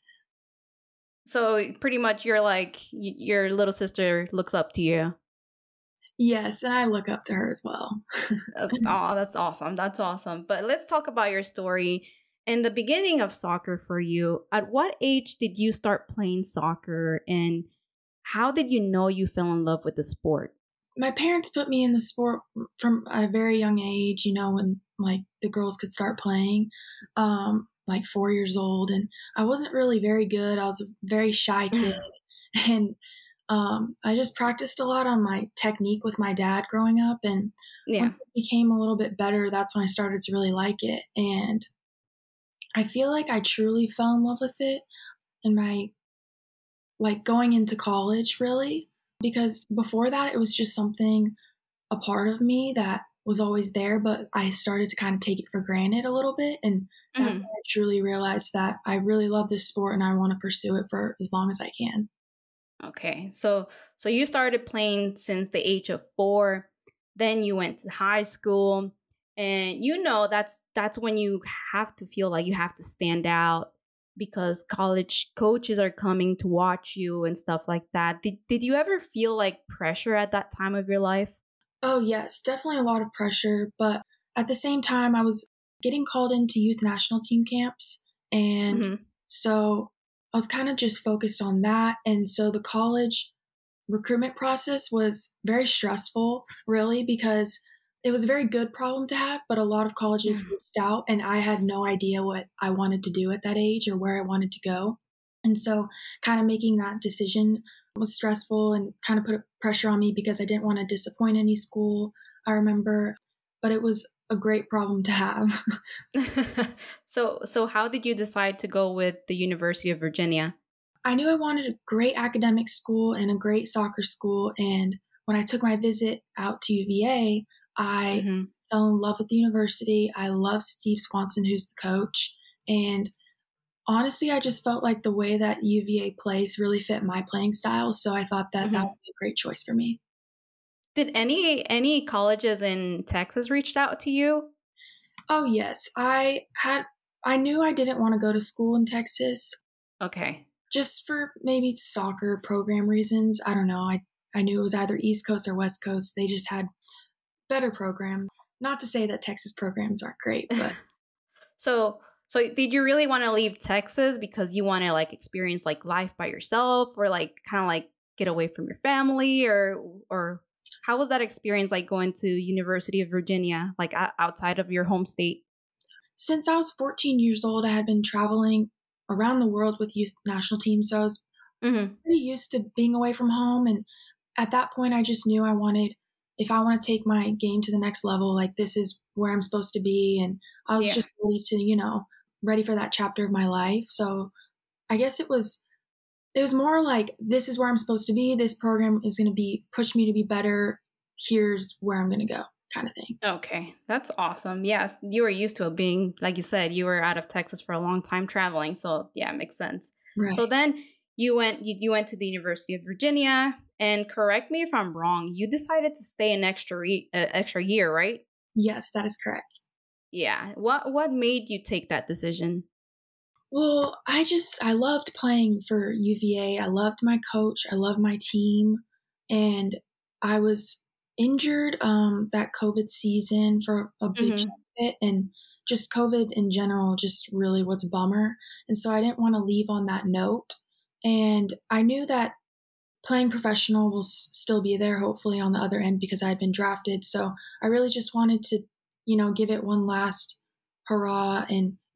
[SPEAKER 4] So pretty much you're like, your little sister looks up to you.
[SPEAKER 3] Yes, and I look up to her as well.
[SPEAKER 4] That's awesome. That's awesome. But let's talk about your story. In the beginning of soccer for you, at what age did you start playing soccer, and how did you know you fell in love with the sport?
[SPEAKER 3] My parents put me in the sport from at a very young age, when like the girls could start playing, like 4 years old. And I wasn't really very good. I was a very shy kid. And I just practiced a lot on my technique with my dad growing up. And once it became a little bit better, that's when I started to really like it. And I feel like I truly fell in love with it in my, like, going into college, really, because before that, it was just something, a part of me that was always there, but I started to kind of take it for granted a little bit. And that's when I truly realized that I really love this sport and I want to pursue it for as long as I can.
[SPEAKER 4] Okay. So you started playing since the age of 4, then you went to high school, and that's when you have to feel like you have to stand out because college coaches are coming to watch you and stuff like that. Did you ever feel like pressure at that time of your life?
[SPEAKER 3] Oh, yes, definitely a lot of pressure. But at the same time, I was getting called into youth national team camps. And so I was kind of just focused on that. And so the college recruitment process was very stressful, really, because it was a very good problem to have, but a lot of colleges reached out and I had no idea what I wanted to do at that age or where I wanted to go. And so kind of making that decision was stressful and kind of put pressure on me because I didn't want to disappoint any school, I remember, but it was a great problem to have.
[SPEAKER 4] So how did you decide to go with the University of Virginia?
[SPEAKER 3] I knew I wanted a great academic school and a great soccer school. And when I took my visit out to UVA, I fell in love with the university. I love Steve Swanson, who's the coach. And honestly, I just felt like the way that UVA plays really fit my playing style. So I thought that that would be a great choice for me.
[SPEAKER 4] Did any colleges in Texas reached out to you?
[SPEAKER 3] Oh, yes. I knew I didn't want to go to school in Texas.
[SPEAKER 4] Okay.
[SPEAKER 3] Just for maybe soccer program reasons. I don't know. I knew it was either East Coast or West Coast. They just had better programs. Not to say that Texas programs aren't great, but
[SPEAKER 4] So did you really want to leave Texas because you want to like experience like life by yourself, or like kind of like get away from your family, or how was that experience like going to University of Virginia, like outside of your home state?
[SPEAKER 3] Since I was 14 years old, I had been traveling around the world with youth national teams. So I was pretty used to being away from home. And at that point, I just knew if I want to take my game to the next level, like this is where I'm supposed to be. And I was just ready to, ready for that chapter of my life. So I guess it was more like, this is where I'm supposed to be. This program is going to push me to be better. Here's where I'm going to go, kind of thing.
[SPEAKER 4] Okay, that's awesome. Yes, you were used to it being, like you said, you were out of Texas for a long time traveling. So yeah, it makes sense.
[SPEAKER 3] Right.
[SPEAKER 4] So then you went to the University of Virginia, and correct me if I'm wrong, you decided to stay an extra year, right?
[SPEAKER 3] Yes, that is correct.
[SPEAKER 4] Yeah. What made you take that decision?
[SPEAKER 3] Well, I loved playing for UVA. I loved my coach. I loved my team. And I was injured that COVID season for a big chunk of it. And just COVID in general just really was a bummer. And so I didn't want to leave on that note. And I knew that playing professional will still be there, hopefully on the other end, because I had been drafted. So I really just wanted to, give it one last hurrah and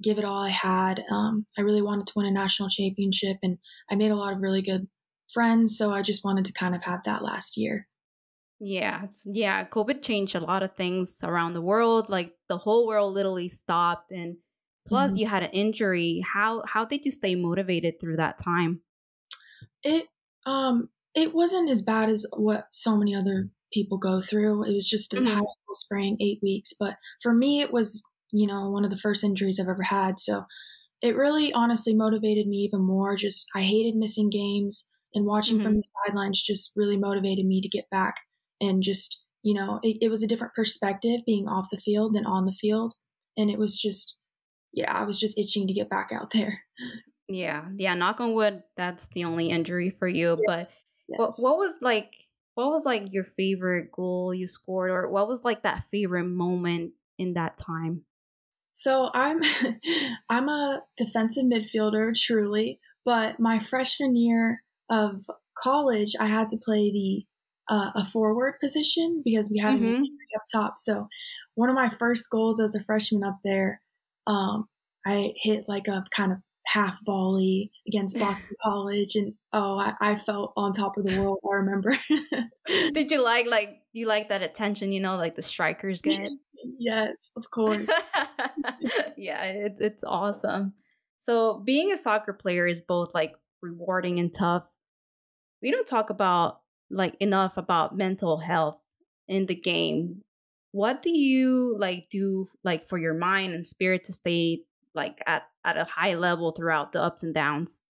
[SPEAKER 3] give it all I had. I really wanted to win a national championship, and I made a lot of really good friends. So I just wanted to kind of have that last year.
[SPEAKER 4] Yeah, COVID changed a lot of things around the world. Like the whole world literally stopped, and plus
[SPEAKER 3] Mhm.
[SPEAKER 4] you had an injury. How did you stay motivated through that time?
[SPEAKER 3] It it wasn't as bad as what so many other people go through. It was just a high
[SPEAKER 4] Hmm.
[SPEAKER 3] ankle sprain, 8 weeks. But for me, it was one of the first injuries I've ever had. So it really honestly motivated me even more. Just I hated missing games, and watching from
[SPEAKER 4] Hmm.
[SPEAKER 3] the sidelines just really motivated me to get back and just it was a different perspective being off the field than on the field, and it was just yeah, I was just itching to get back out there.
[SPEAKER 4] Yeah. Knock on wood, that's the only injury for you.
[SPEAKER 3] Yeah,
[SPEAKER 4] But what
[SPEAKER 3] yes.
[SPEAKER 4] what was like what was like your favorite goal you scored, or what was like that favorite moment in that time?
[SPEAKER 3] So I'm I'm a defensive midfielder, truly, but my freshman year of college, I had to play the a forward position because we had an
[SPEAKER 4] Hmm.
[SPEAKER 3] injury up top. So one of my first goals as a freshman up there, I hit like a kind of half volley against Boston College, and I felt on top of the world. I remember.
[SPEAKER 4] Did you you like that attention, like the strikers get?
[SPEAKER 3] Yes, of course.
[SPEAKER 4] Yeah, it's awesome. So being a soccer player is both like rewarding and tough. We don't talk about like enough about mental health in the game. What do you like do like for your mind and spirit to stay like at a high level throughout the ups and downs?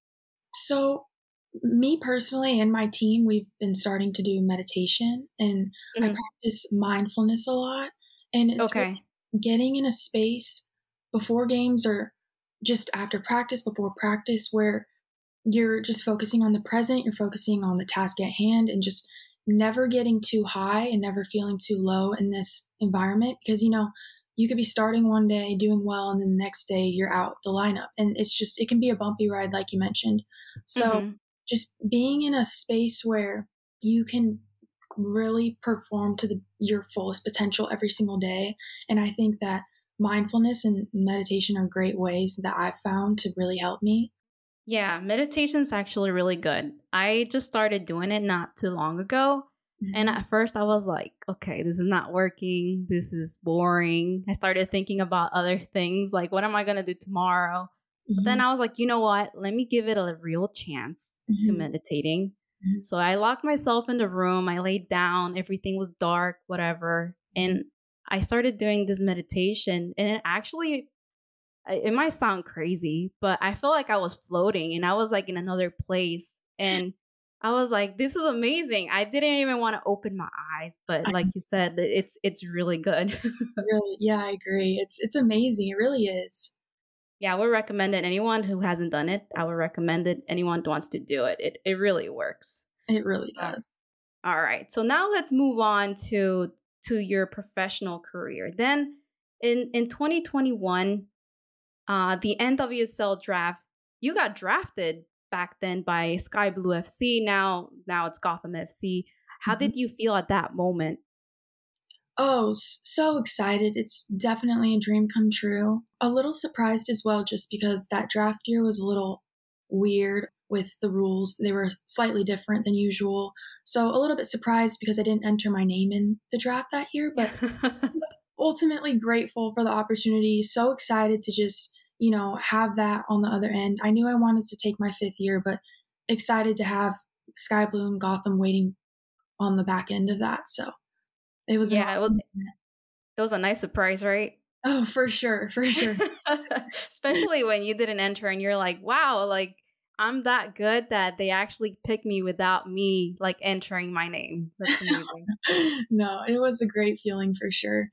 [SPEAKER 3] So, me personally and my team, we've been starting to do meditation, and I
[SPEAKER 4] Hmm.
[SPEAKER 3] practice mindfulness a lot. And it's really
[SPEAKER 4] Okay.
[SPEAKER 3] getting in a space before games or just after practice, before practice, where you're just focusing on the present, you're focusing on the task at hand, and just never getting too high and never feeling too low in this environment because you could be starting one day doing well and then the next day you're out the lineup, and it can be a bumpy ride like you mentioned. So
[SPEAKER 4] Hmm.
[SPEAKER 3] just being in a space where you can really perform to your fullest potential every single day, and I think that mindfulness and meditation are great ways that I've found to really help me.
[SPEAKER 4] Yeah, meditation's actually really good. I just started doing it not too long ago. And
[SPEAKER 3] Mhm.
[SPEAKER 4] at first I was like, okay, this is not working. This is boring. I started thinking about other things like, what am I going to do tomorrow? But then
[SPEAKER 3] Mhm.
[SPEAKER 4] I was like, you know what? Let me give it a real chance to
[SPEAKER 3] Mhm.
[SPEAKER 4] meditating.
[SPEAKER 3] Mhm.
[SPEAKER 4] So I locked myself in the room. I laid down. Everything was dark, whatever.
[SPEAKER 3] Mhm.
[SPEAKER 4] And I started doing this meditation. And it actually it might sound crazy, but I felt like I was floating and I was like in another place. And I was like, this is amazing. I didn't even want to open my eyes, but
[SPEAKER 3] I
[SPEAKER 4] like you said, it's really good.
[SPEAKER 3] really, yeah, I agree. It's amazing. It really is.
[SPEAKER 4] Yeah, I would recommend it. Anyone who hasn't done it, I would recommend it. Anyone who wants to do it. It really works.
[SPEAKER 3] It really
[SPEAKER 4] Uh,
[SPEAKER 3] does.
[SPEAKER 4] all right. So now let's move on to your professional career. Then in 2021, the NWSL draft, you got drafted back then by Sky Blue FC. Now it's Gotham FC. How
[SPEAKER 3] Mhm.
[SPEAKER 4] did you feel at that moment?
[SPEAKER 3] Oh, so excited. It's definitely a dream come true. A little surprised as well, just because that draft year was a little weird with the rules. They were slightly different than usual. So a little bit surprised because I didn't enter my name in the draft that year, but just ultimately grateful for the opportunity. So excited to just, have that on the other end. I knew I wanted to take my fifth year, but excited to have Sky Blue and Gotham waiting on the back end of that. So it was an
[SPEAKER 4] Yeah,
[SPEAKER 3] awesome moment.
[SPEAKER 4] it was a nice surprise, right?
[SPEAKER 3] Oh, for sure, for sure.
[SPEAKER 4] Especially when you didn't enter and you're like, wow, like I'm that good that they actually picked me without me like entering my name. That's amazing.
[SPEAKER 3] No, it was a great feeling for sure.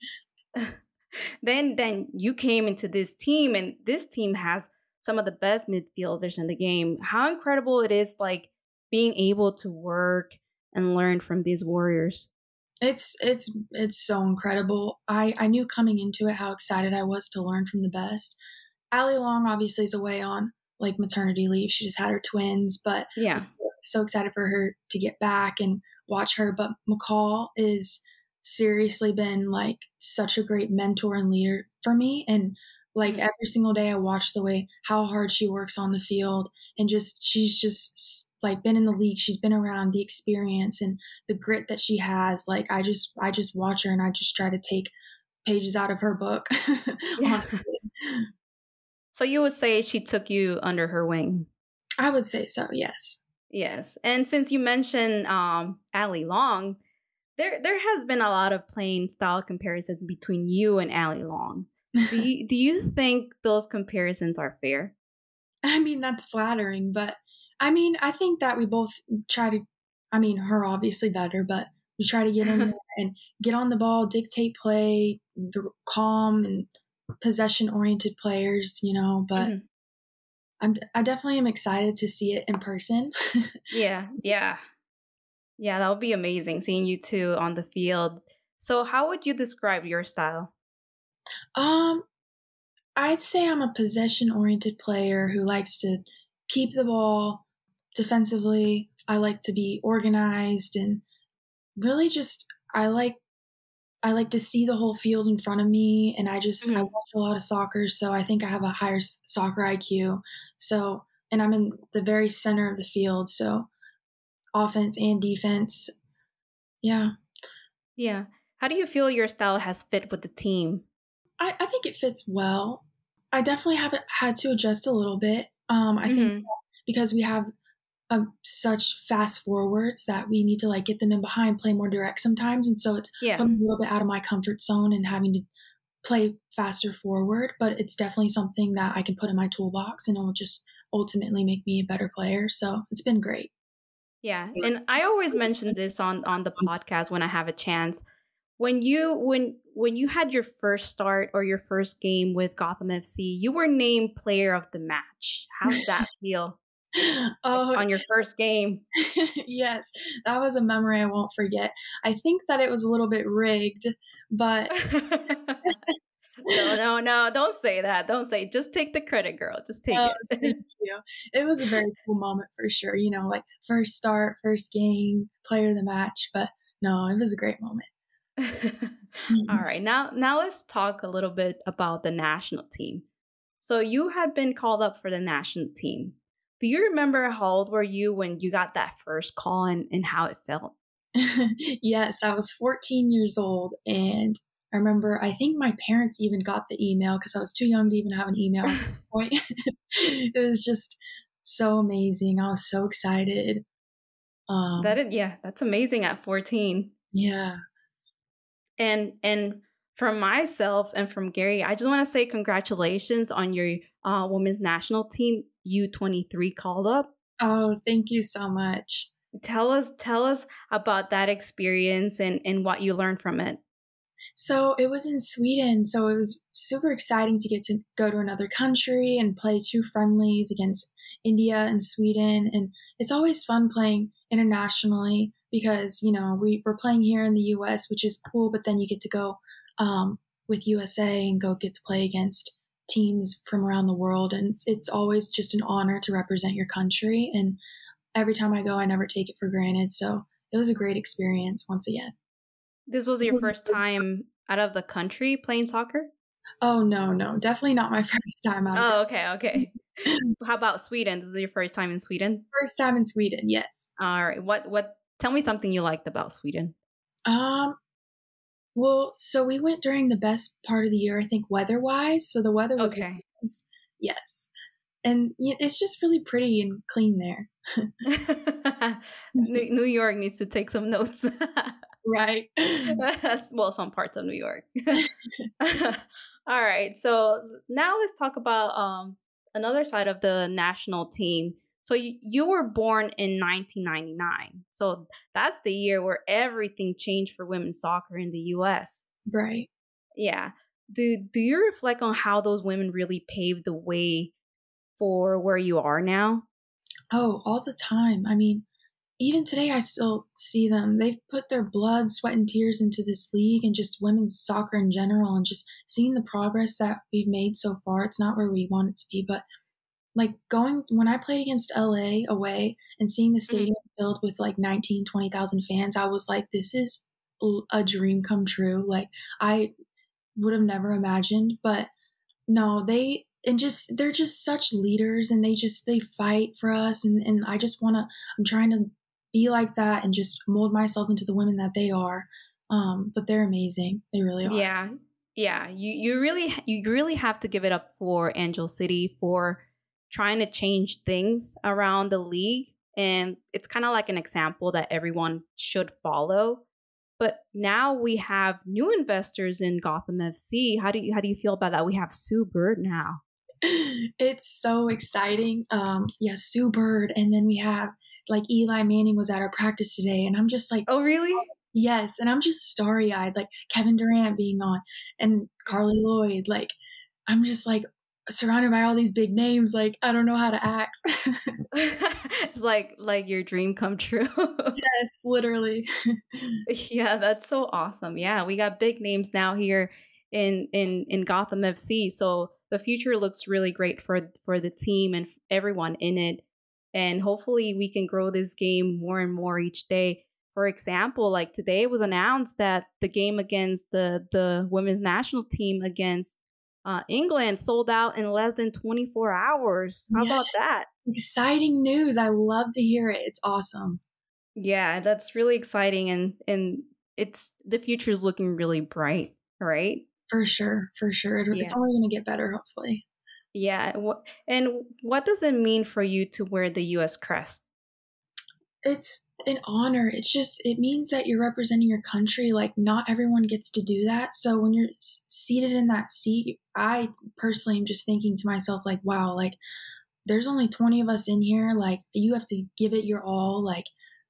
[SPEAKER 4] Then you came into this team, and this team has some of the best midfielders in the game. How incredible it is like being able to work and learn from these warriors.
[SPEAKER 3] It's so incredible. I knew coming into it how excited I was to learn from the best. Ali Long obviously is away on like maternity leave. She just had her twins, but I'm
[SPEAKER 4] Yeah.
[SPEAKER 3] so excited for her to get back and watch her. But McCall is seriously been like such a great mentor and leader for me. And Like every single day I watch how hard she works on the field, and she's just like been in the league. She's been around, the experience and the grit that she has. Like I just watch her and I just try to take pages out of her book. Honestly.
[SPEAKER 4] So you would say she took you under her wing?
[SPEAKER 3] I would say so, yes.
[SPEAKER 4] Yes. And since you mentioned Allie Long, there has been a lot of playing style comparisons between you and Allie Long. Do you think those comparisons are fair?
[SPEAKER 3] I mean, that's flattering, but I mean, I think that we both try to, I mean, her obviously better, but we try to get in there and get on the ball, dictate play, calm and possession-oriented players, you know, but I definitely am excited to see it in person.
[SPEAKER 4] Yeah, that would be amazing seeing you two on the field. So how would you describe your style?
[SPEAKER 3] I'd say I'm a possession-oriented player who likes to keep the ball defensively. I like to be organized and really just I like to see the whole field in front of me, and I watch a lot of soccer, so I think I have a higher soccer IQ. So, and I'm in the very center of the field, so offense and defense. Yeah.
[SPEAKER 4] Yeah. How do you feel your style has fit with the team?
[SPEAKER 3] I think it fits well. I definitely have had to adjust a little bit. I think because we have such fast forwards that we need to like get them in behind, play more direct sometimes. And so it's putting me a little bit out of my comfort zone and having to play faster forward. But it's definitely something that I can put in my toolbox and it will just ultimately make me a better player. So it's been great.
[SPEAKER 4] Yeah. And I always mention this on the podcast when I have a chance. When you had your first start or your first game with Gotham FC, you were named player of the match. How did that feel? On your first game?
[SPEAKER 3] Yes, that was a memory I won't forget. I think that it was a little bit rigged, but
[SPEAKER 4] no, don't say that. Don't say. Just take the credit, girl. Just take it.
[SPEAKER 3] Thank you. It was a very cool moment for sure. You know, like first start, first game, player of the match. But no, it was a great moment.
[SPEAKER 4] All right, now let's talk a little bit about the national team. So you had been called up for the national team. Do you remember how old were you when you got that first call and how it felt?
[SPEAKER 3] Yes, I was 14 years old, and I remember I think my parents even got the email because I was too young to even have an email at that point. It was just so amazing. I was so excited.
[SPEAKER 4] That's amazing at 14.
[SPEAKER 3] Yeah.
[SPEAKER 4] And from myself and from Gary, I just want to say congratulations on your women's national team U23 called up.
[SPEAKER 3] Oh, thank you so much.
[SPEAKER 4] Tell us about that experience and what you learned from it.
[SPEAKER 3] So it was in Sweden, so it was super exciting to get to go to another country and play 2 friendlies against India and Sweden. And it's always fun playing internationally because, you know, we're playing here in the U.S., which is cool, but then you get to go with USA and get to play against teams from around the world. And it's always just an honor to represent your country. And every time I go, I never take it for granted. So it was a great experience once again. This
[SPEAKER 4] was your first time out of the country playing soccer?
[SPEAKER 3] Oh, no. Definitely not my first time out.
[SPEAKER 4] Oh, okay. How about Sweden? This is your first time in Sweden?
[SPEAKER 3] First time in Sweden, yes.
[SPEAKER 4] All right. What? Tell me something you liked about Sweden.
[SPEAKER 3] Well, so we went during the best part of the year, I think, weather-wise. So the weather was really nice. Yes. And it's just really pretty and clean there.
[SPEAKER 4] New York needs to take some notes.
[SPEAKER 3] Right.
[SPEAKER 4] Well, some parts of New York. All right. So now let's talk about another side of the national team. So you were born in 1999. So that's the year where everything changed for women's soccer in the U.S.
[SPEAKER 3] Right.
[SPEAKER 4] Yeah. Do you reflect on how those women really paved the way for where you are now?
[SPEAKER 3] Oh, all the time. I mean, even today I still see them. They've put their blood, sweat, and tears into this league and just women's soccer in general, and just seeing the progress that we've made so far. It's not where we want it to be, but like when I played against LA away and seeing the stadium filled with like 19, 20,000 fans, I was like, this is a dream come true. Like I would have never imagined, but No, they're just such leaders, and they fight for us, and I'm trying to be like that and just mold myself into the women that they are. But they're amazing. They really are.
[SPEAKER 4] Yeah. Yeah, you really have to give it up for Angel City for trying to change things around the league, and it's kind of like an example that everyone should follow. But now we have new investors in Gotham FC. How do you feel about that? We have Sue Bird now.
[SPEAKER 3] It's so exciting. Yeah, Sue Bird, and then we have like Eli Manning was at our practice today, and I'm just like,
[SPEAKER 4] Oh, really?
[SPEAKER 3] yes, and I'm just starry eyed, like Kevin Durant being on, and Carly Lloyd. Like, I'm just like surrounded by all these big names. Like, I don't know how to act.
[SPEAKER 4] It's like your dream come true.
[SPEAKER 3] Yes, literally.
[SPEAKER 4] Yeah, that's so awesome. Yeah, we got big names now here in Gotham FC. So the future looks really great for the team and everyone in it. And hopefully we can grow this game more and more each day. For example, like today it was announced that the game against the women's national team against England sold out in less than 24 hours. How
[SPEAKER 3] Yeah,
[SPEAKER 4] about that?
[SPEAKER 3] exciting news. I love to hear it. It's awesome.
[SPEAKER 4] Yeah, that's really exciting, and it's the future is looking really bright, right?
[SPEAKER 3] For sure, for sure. It's
[SPEAKER 4] Yeah.
[SPEAKER 3] only going to get better, hopefully.
[SPEAKER 4] Yeah. And what does it mean for you to wear the US crest?
[SPEAKER 3] It's an honor. It means that you're representing your country. Like, not everyone gets to do that. So when you're seated in that seat, I personally am just thinking to myself, like, wow, like, there's only 20 of us in here. Like, you have to give it your all. Like,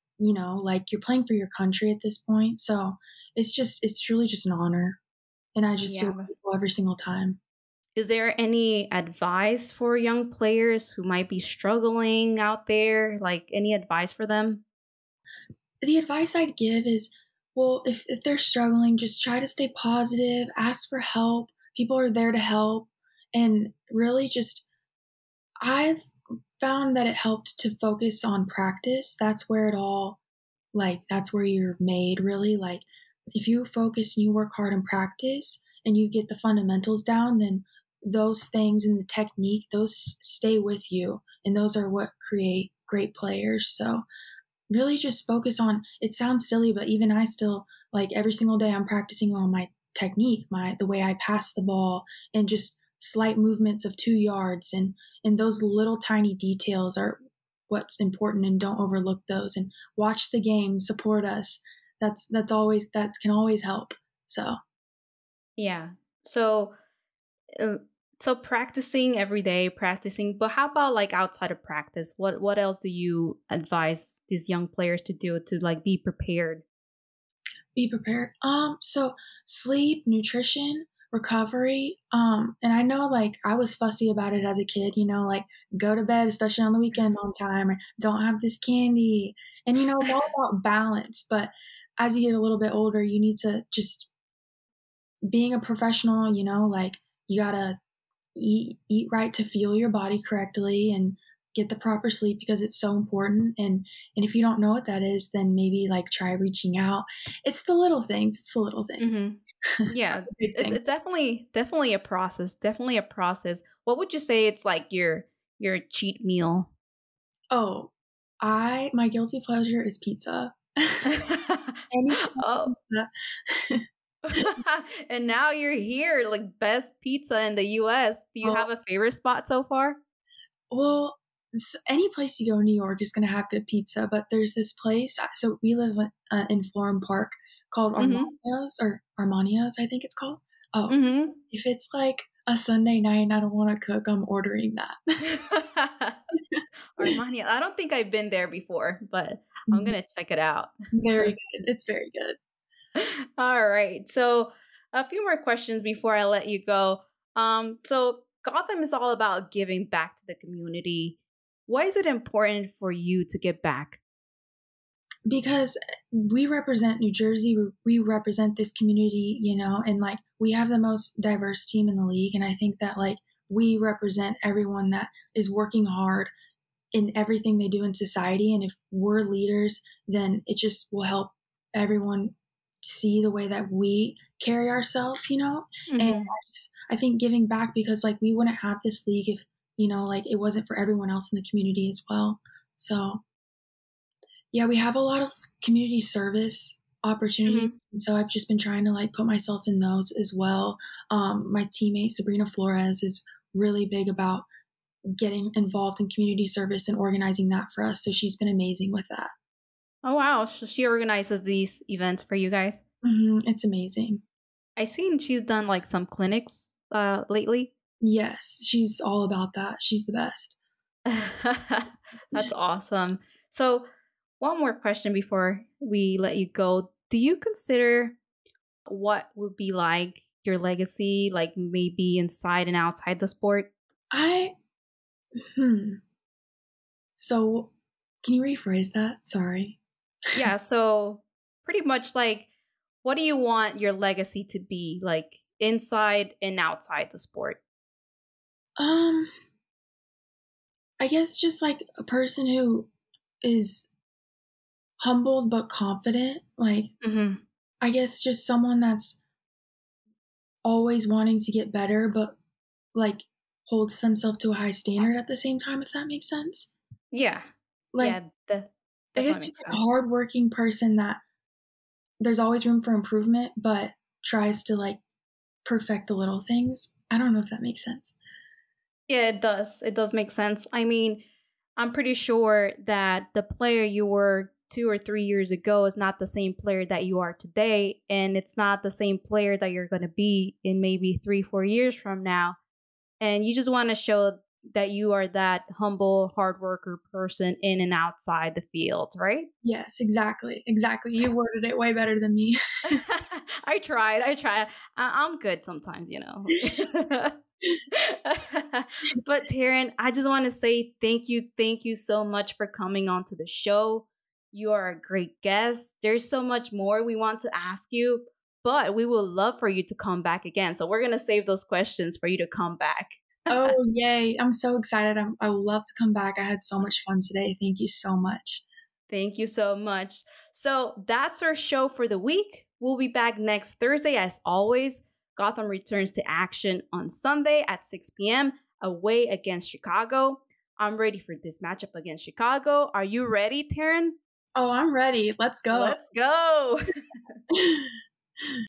[SPEAKER 3] like you're playing for your country at this point. So it's truly just an honor. And I just feel
[SPEAKER 4] Yeah.
[SPEAKER 3] grateful every single time.
[SPEAKER 4] Is there any advice for young players who might be struggling out there? Like any advice for them?
[SPEAKER 3] The advice I'd give is, well, if they're struggling, just try to stay positive, ask for help. People are there to help. And really just, I've found that it helped to focus on practice. That's where it all, like, that's where you're made, really. Like, if you focus and you work hard in practice and you get the fundamentals down, then those things and the technique, those stay with you. And those are what create great players. So, really just focus on, it sounds silly, but even I still, like, every single day I'm practicing on my technique, the way I pass the ball, and just slight movements of 2 yards, and those little tiny details are what's important, and don't overlook those, and watch the game, support us. That can always help. So
[SPEAKER 4] Yeah. So uh, so practicing every day, practicing, but how about like outside of practice? What else do you advise these young players to do to like be prepared?
[SPEAKER 3] be prepared. So sleep, nutrition, recovery. And I know, like, I was fussy about it as a kid, like, go to bed, especially on the weekend, on time, or don't have this candy. And it's all about balance. But as you get a little bit older, you need to just, being a professional, like, you gotta eat right to fuel your body correctly, and get the proper sleep, because it's so important. And if you don't know what that is, then maybe, like, try reaching out. It's the little things. It's the little things.
[SPEAKER 4] Yeah,
[SPEAKER 3] Big
[SPEAKER 4] it's,
[SPEAKER 3] things.
[SPEAKER 4] it's definitely a process. Definitely a process. What would you say it's like your cheat meal?
[SPEAKER 3] Oh, my guilty pleasure is pizza. Any type of
[SPEAKER 4] Oh,
[SPEAKER 3] pizza.
[SPEAKER 4] and now you're here, like best pizza in the U.S. Do you
[SPEAKER 3] Oh,
[SPEAKER 4] have a favorite spot so far?
[SPEAKER 3] well, any place you go in New York is going to have good pizza, but there's this place. So we live in Florham Park, called
[SPEAKER 4] Mm-hmm.
[SPEAKER 3] Armanios, I think it's called. Oh,
[SPEAKER 4] Mm-hmm.
[SPEAKER 3] if it's like a Sunday night and I don't want to cook, I'm ordering that.
[SPEAKER 4] Armani. I don't think I've been there before, but I'm gonna check it out.
[SPEAKER 3] Very good. It's very good.
[SPEAKER 4] All right. So a few more questions before I let you go. So Gotham is all about giving back to the community. Why is it important for you to give back?
[SPEAKER 3] Because we represent New Jersey, we represent this community, and, like, we have the most diverse team in the league. And I think that, like, we represent everyone that is working hard in everything they do in society. And if we're leaders, then it just will help everyone see the way that we carry ourselves, and I think giving back, because like we wouldn't have this league if, like it wasn't for everyone else in the community as well. So yeah, we have a lot of community service opportunities. And so I've just been trying to like put myself in those as well. My teammate Sabrina Flores is really big about getting involved in community service and organizing that for us. So she's been amazing with that.
[SPEAKER 4] Oh, wow. So she organizes these events for you guys?
[SPEAKER 3] It's amazing.
[SPEAKER 4] I've seen she's done like some clinics lately.
[SPEAKER 3] Yes, she's all about that. She's the best.
[SPEAKER 4] That's awesome. So one more question before we let you go. Do you consider what would be like your legacy, like maybe inside and outside the sport?
[SPEAKER 3] So can you rephrase that? Sorry.
[SPEAKER 4] Yeah, so pretty much like, what do you want your legacy to be, like inside and outside the sport?
[SPEAKER 3] I guess just like a person who is humbled but confident. Like, I guess just someone that's always wanting to get better, but like holds themselves to a high standard at the same time, if that makes sense.
[SPEAKER 4] Yeah.
[SPEAKER 3] Like, I guess just a hardworking person that there's always room for improvement, but tries to like perfect the little things. I don't know if that makes sense.
[SPEAKER 4] Yeah, it does. It does make sense. I mean, I'm pretty sure that the player you were 2 or 3 years ago is not the same player that you are today. And it's not the same player that you're going to be in maybe 3-4 years from now. And you just want to show that you are that humble, hard worker person in and outside the field, right?
[SPEAKER 3] Yes, exactly. You worded it way better than me.
[SPEAKER 4] I tried. I'm good sometimes, But Taryn, I just want to say thank you so much for coming onto the show. You are a great guest. There's so much more we want to ask you, but we would love for you to come back again. So we're going to save those questions for you to come back.
[SPEAKER 3] Oh, yay. I'm so excited. I would love to come back. I had so much fun today. Thank you so much.
[SPEAKER 4] Thank you so much. So that's our show for the week. We'll be back next Thursday as always. Gotham returns to action on Sunday at 6 p.m. away against Chicago. I'm ready for this matchup against Chicago. Are you ready, Taryn?
[SPEAKER 3] Oh, I'm ready. Let's go.
[SPEAKER 4] Let's go.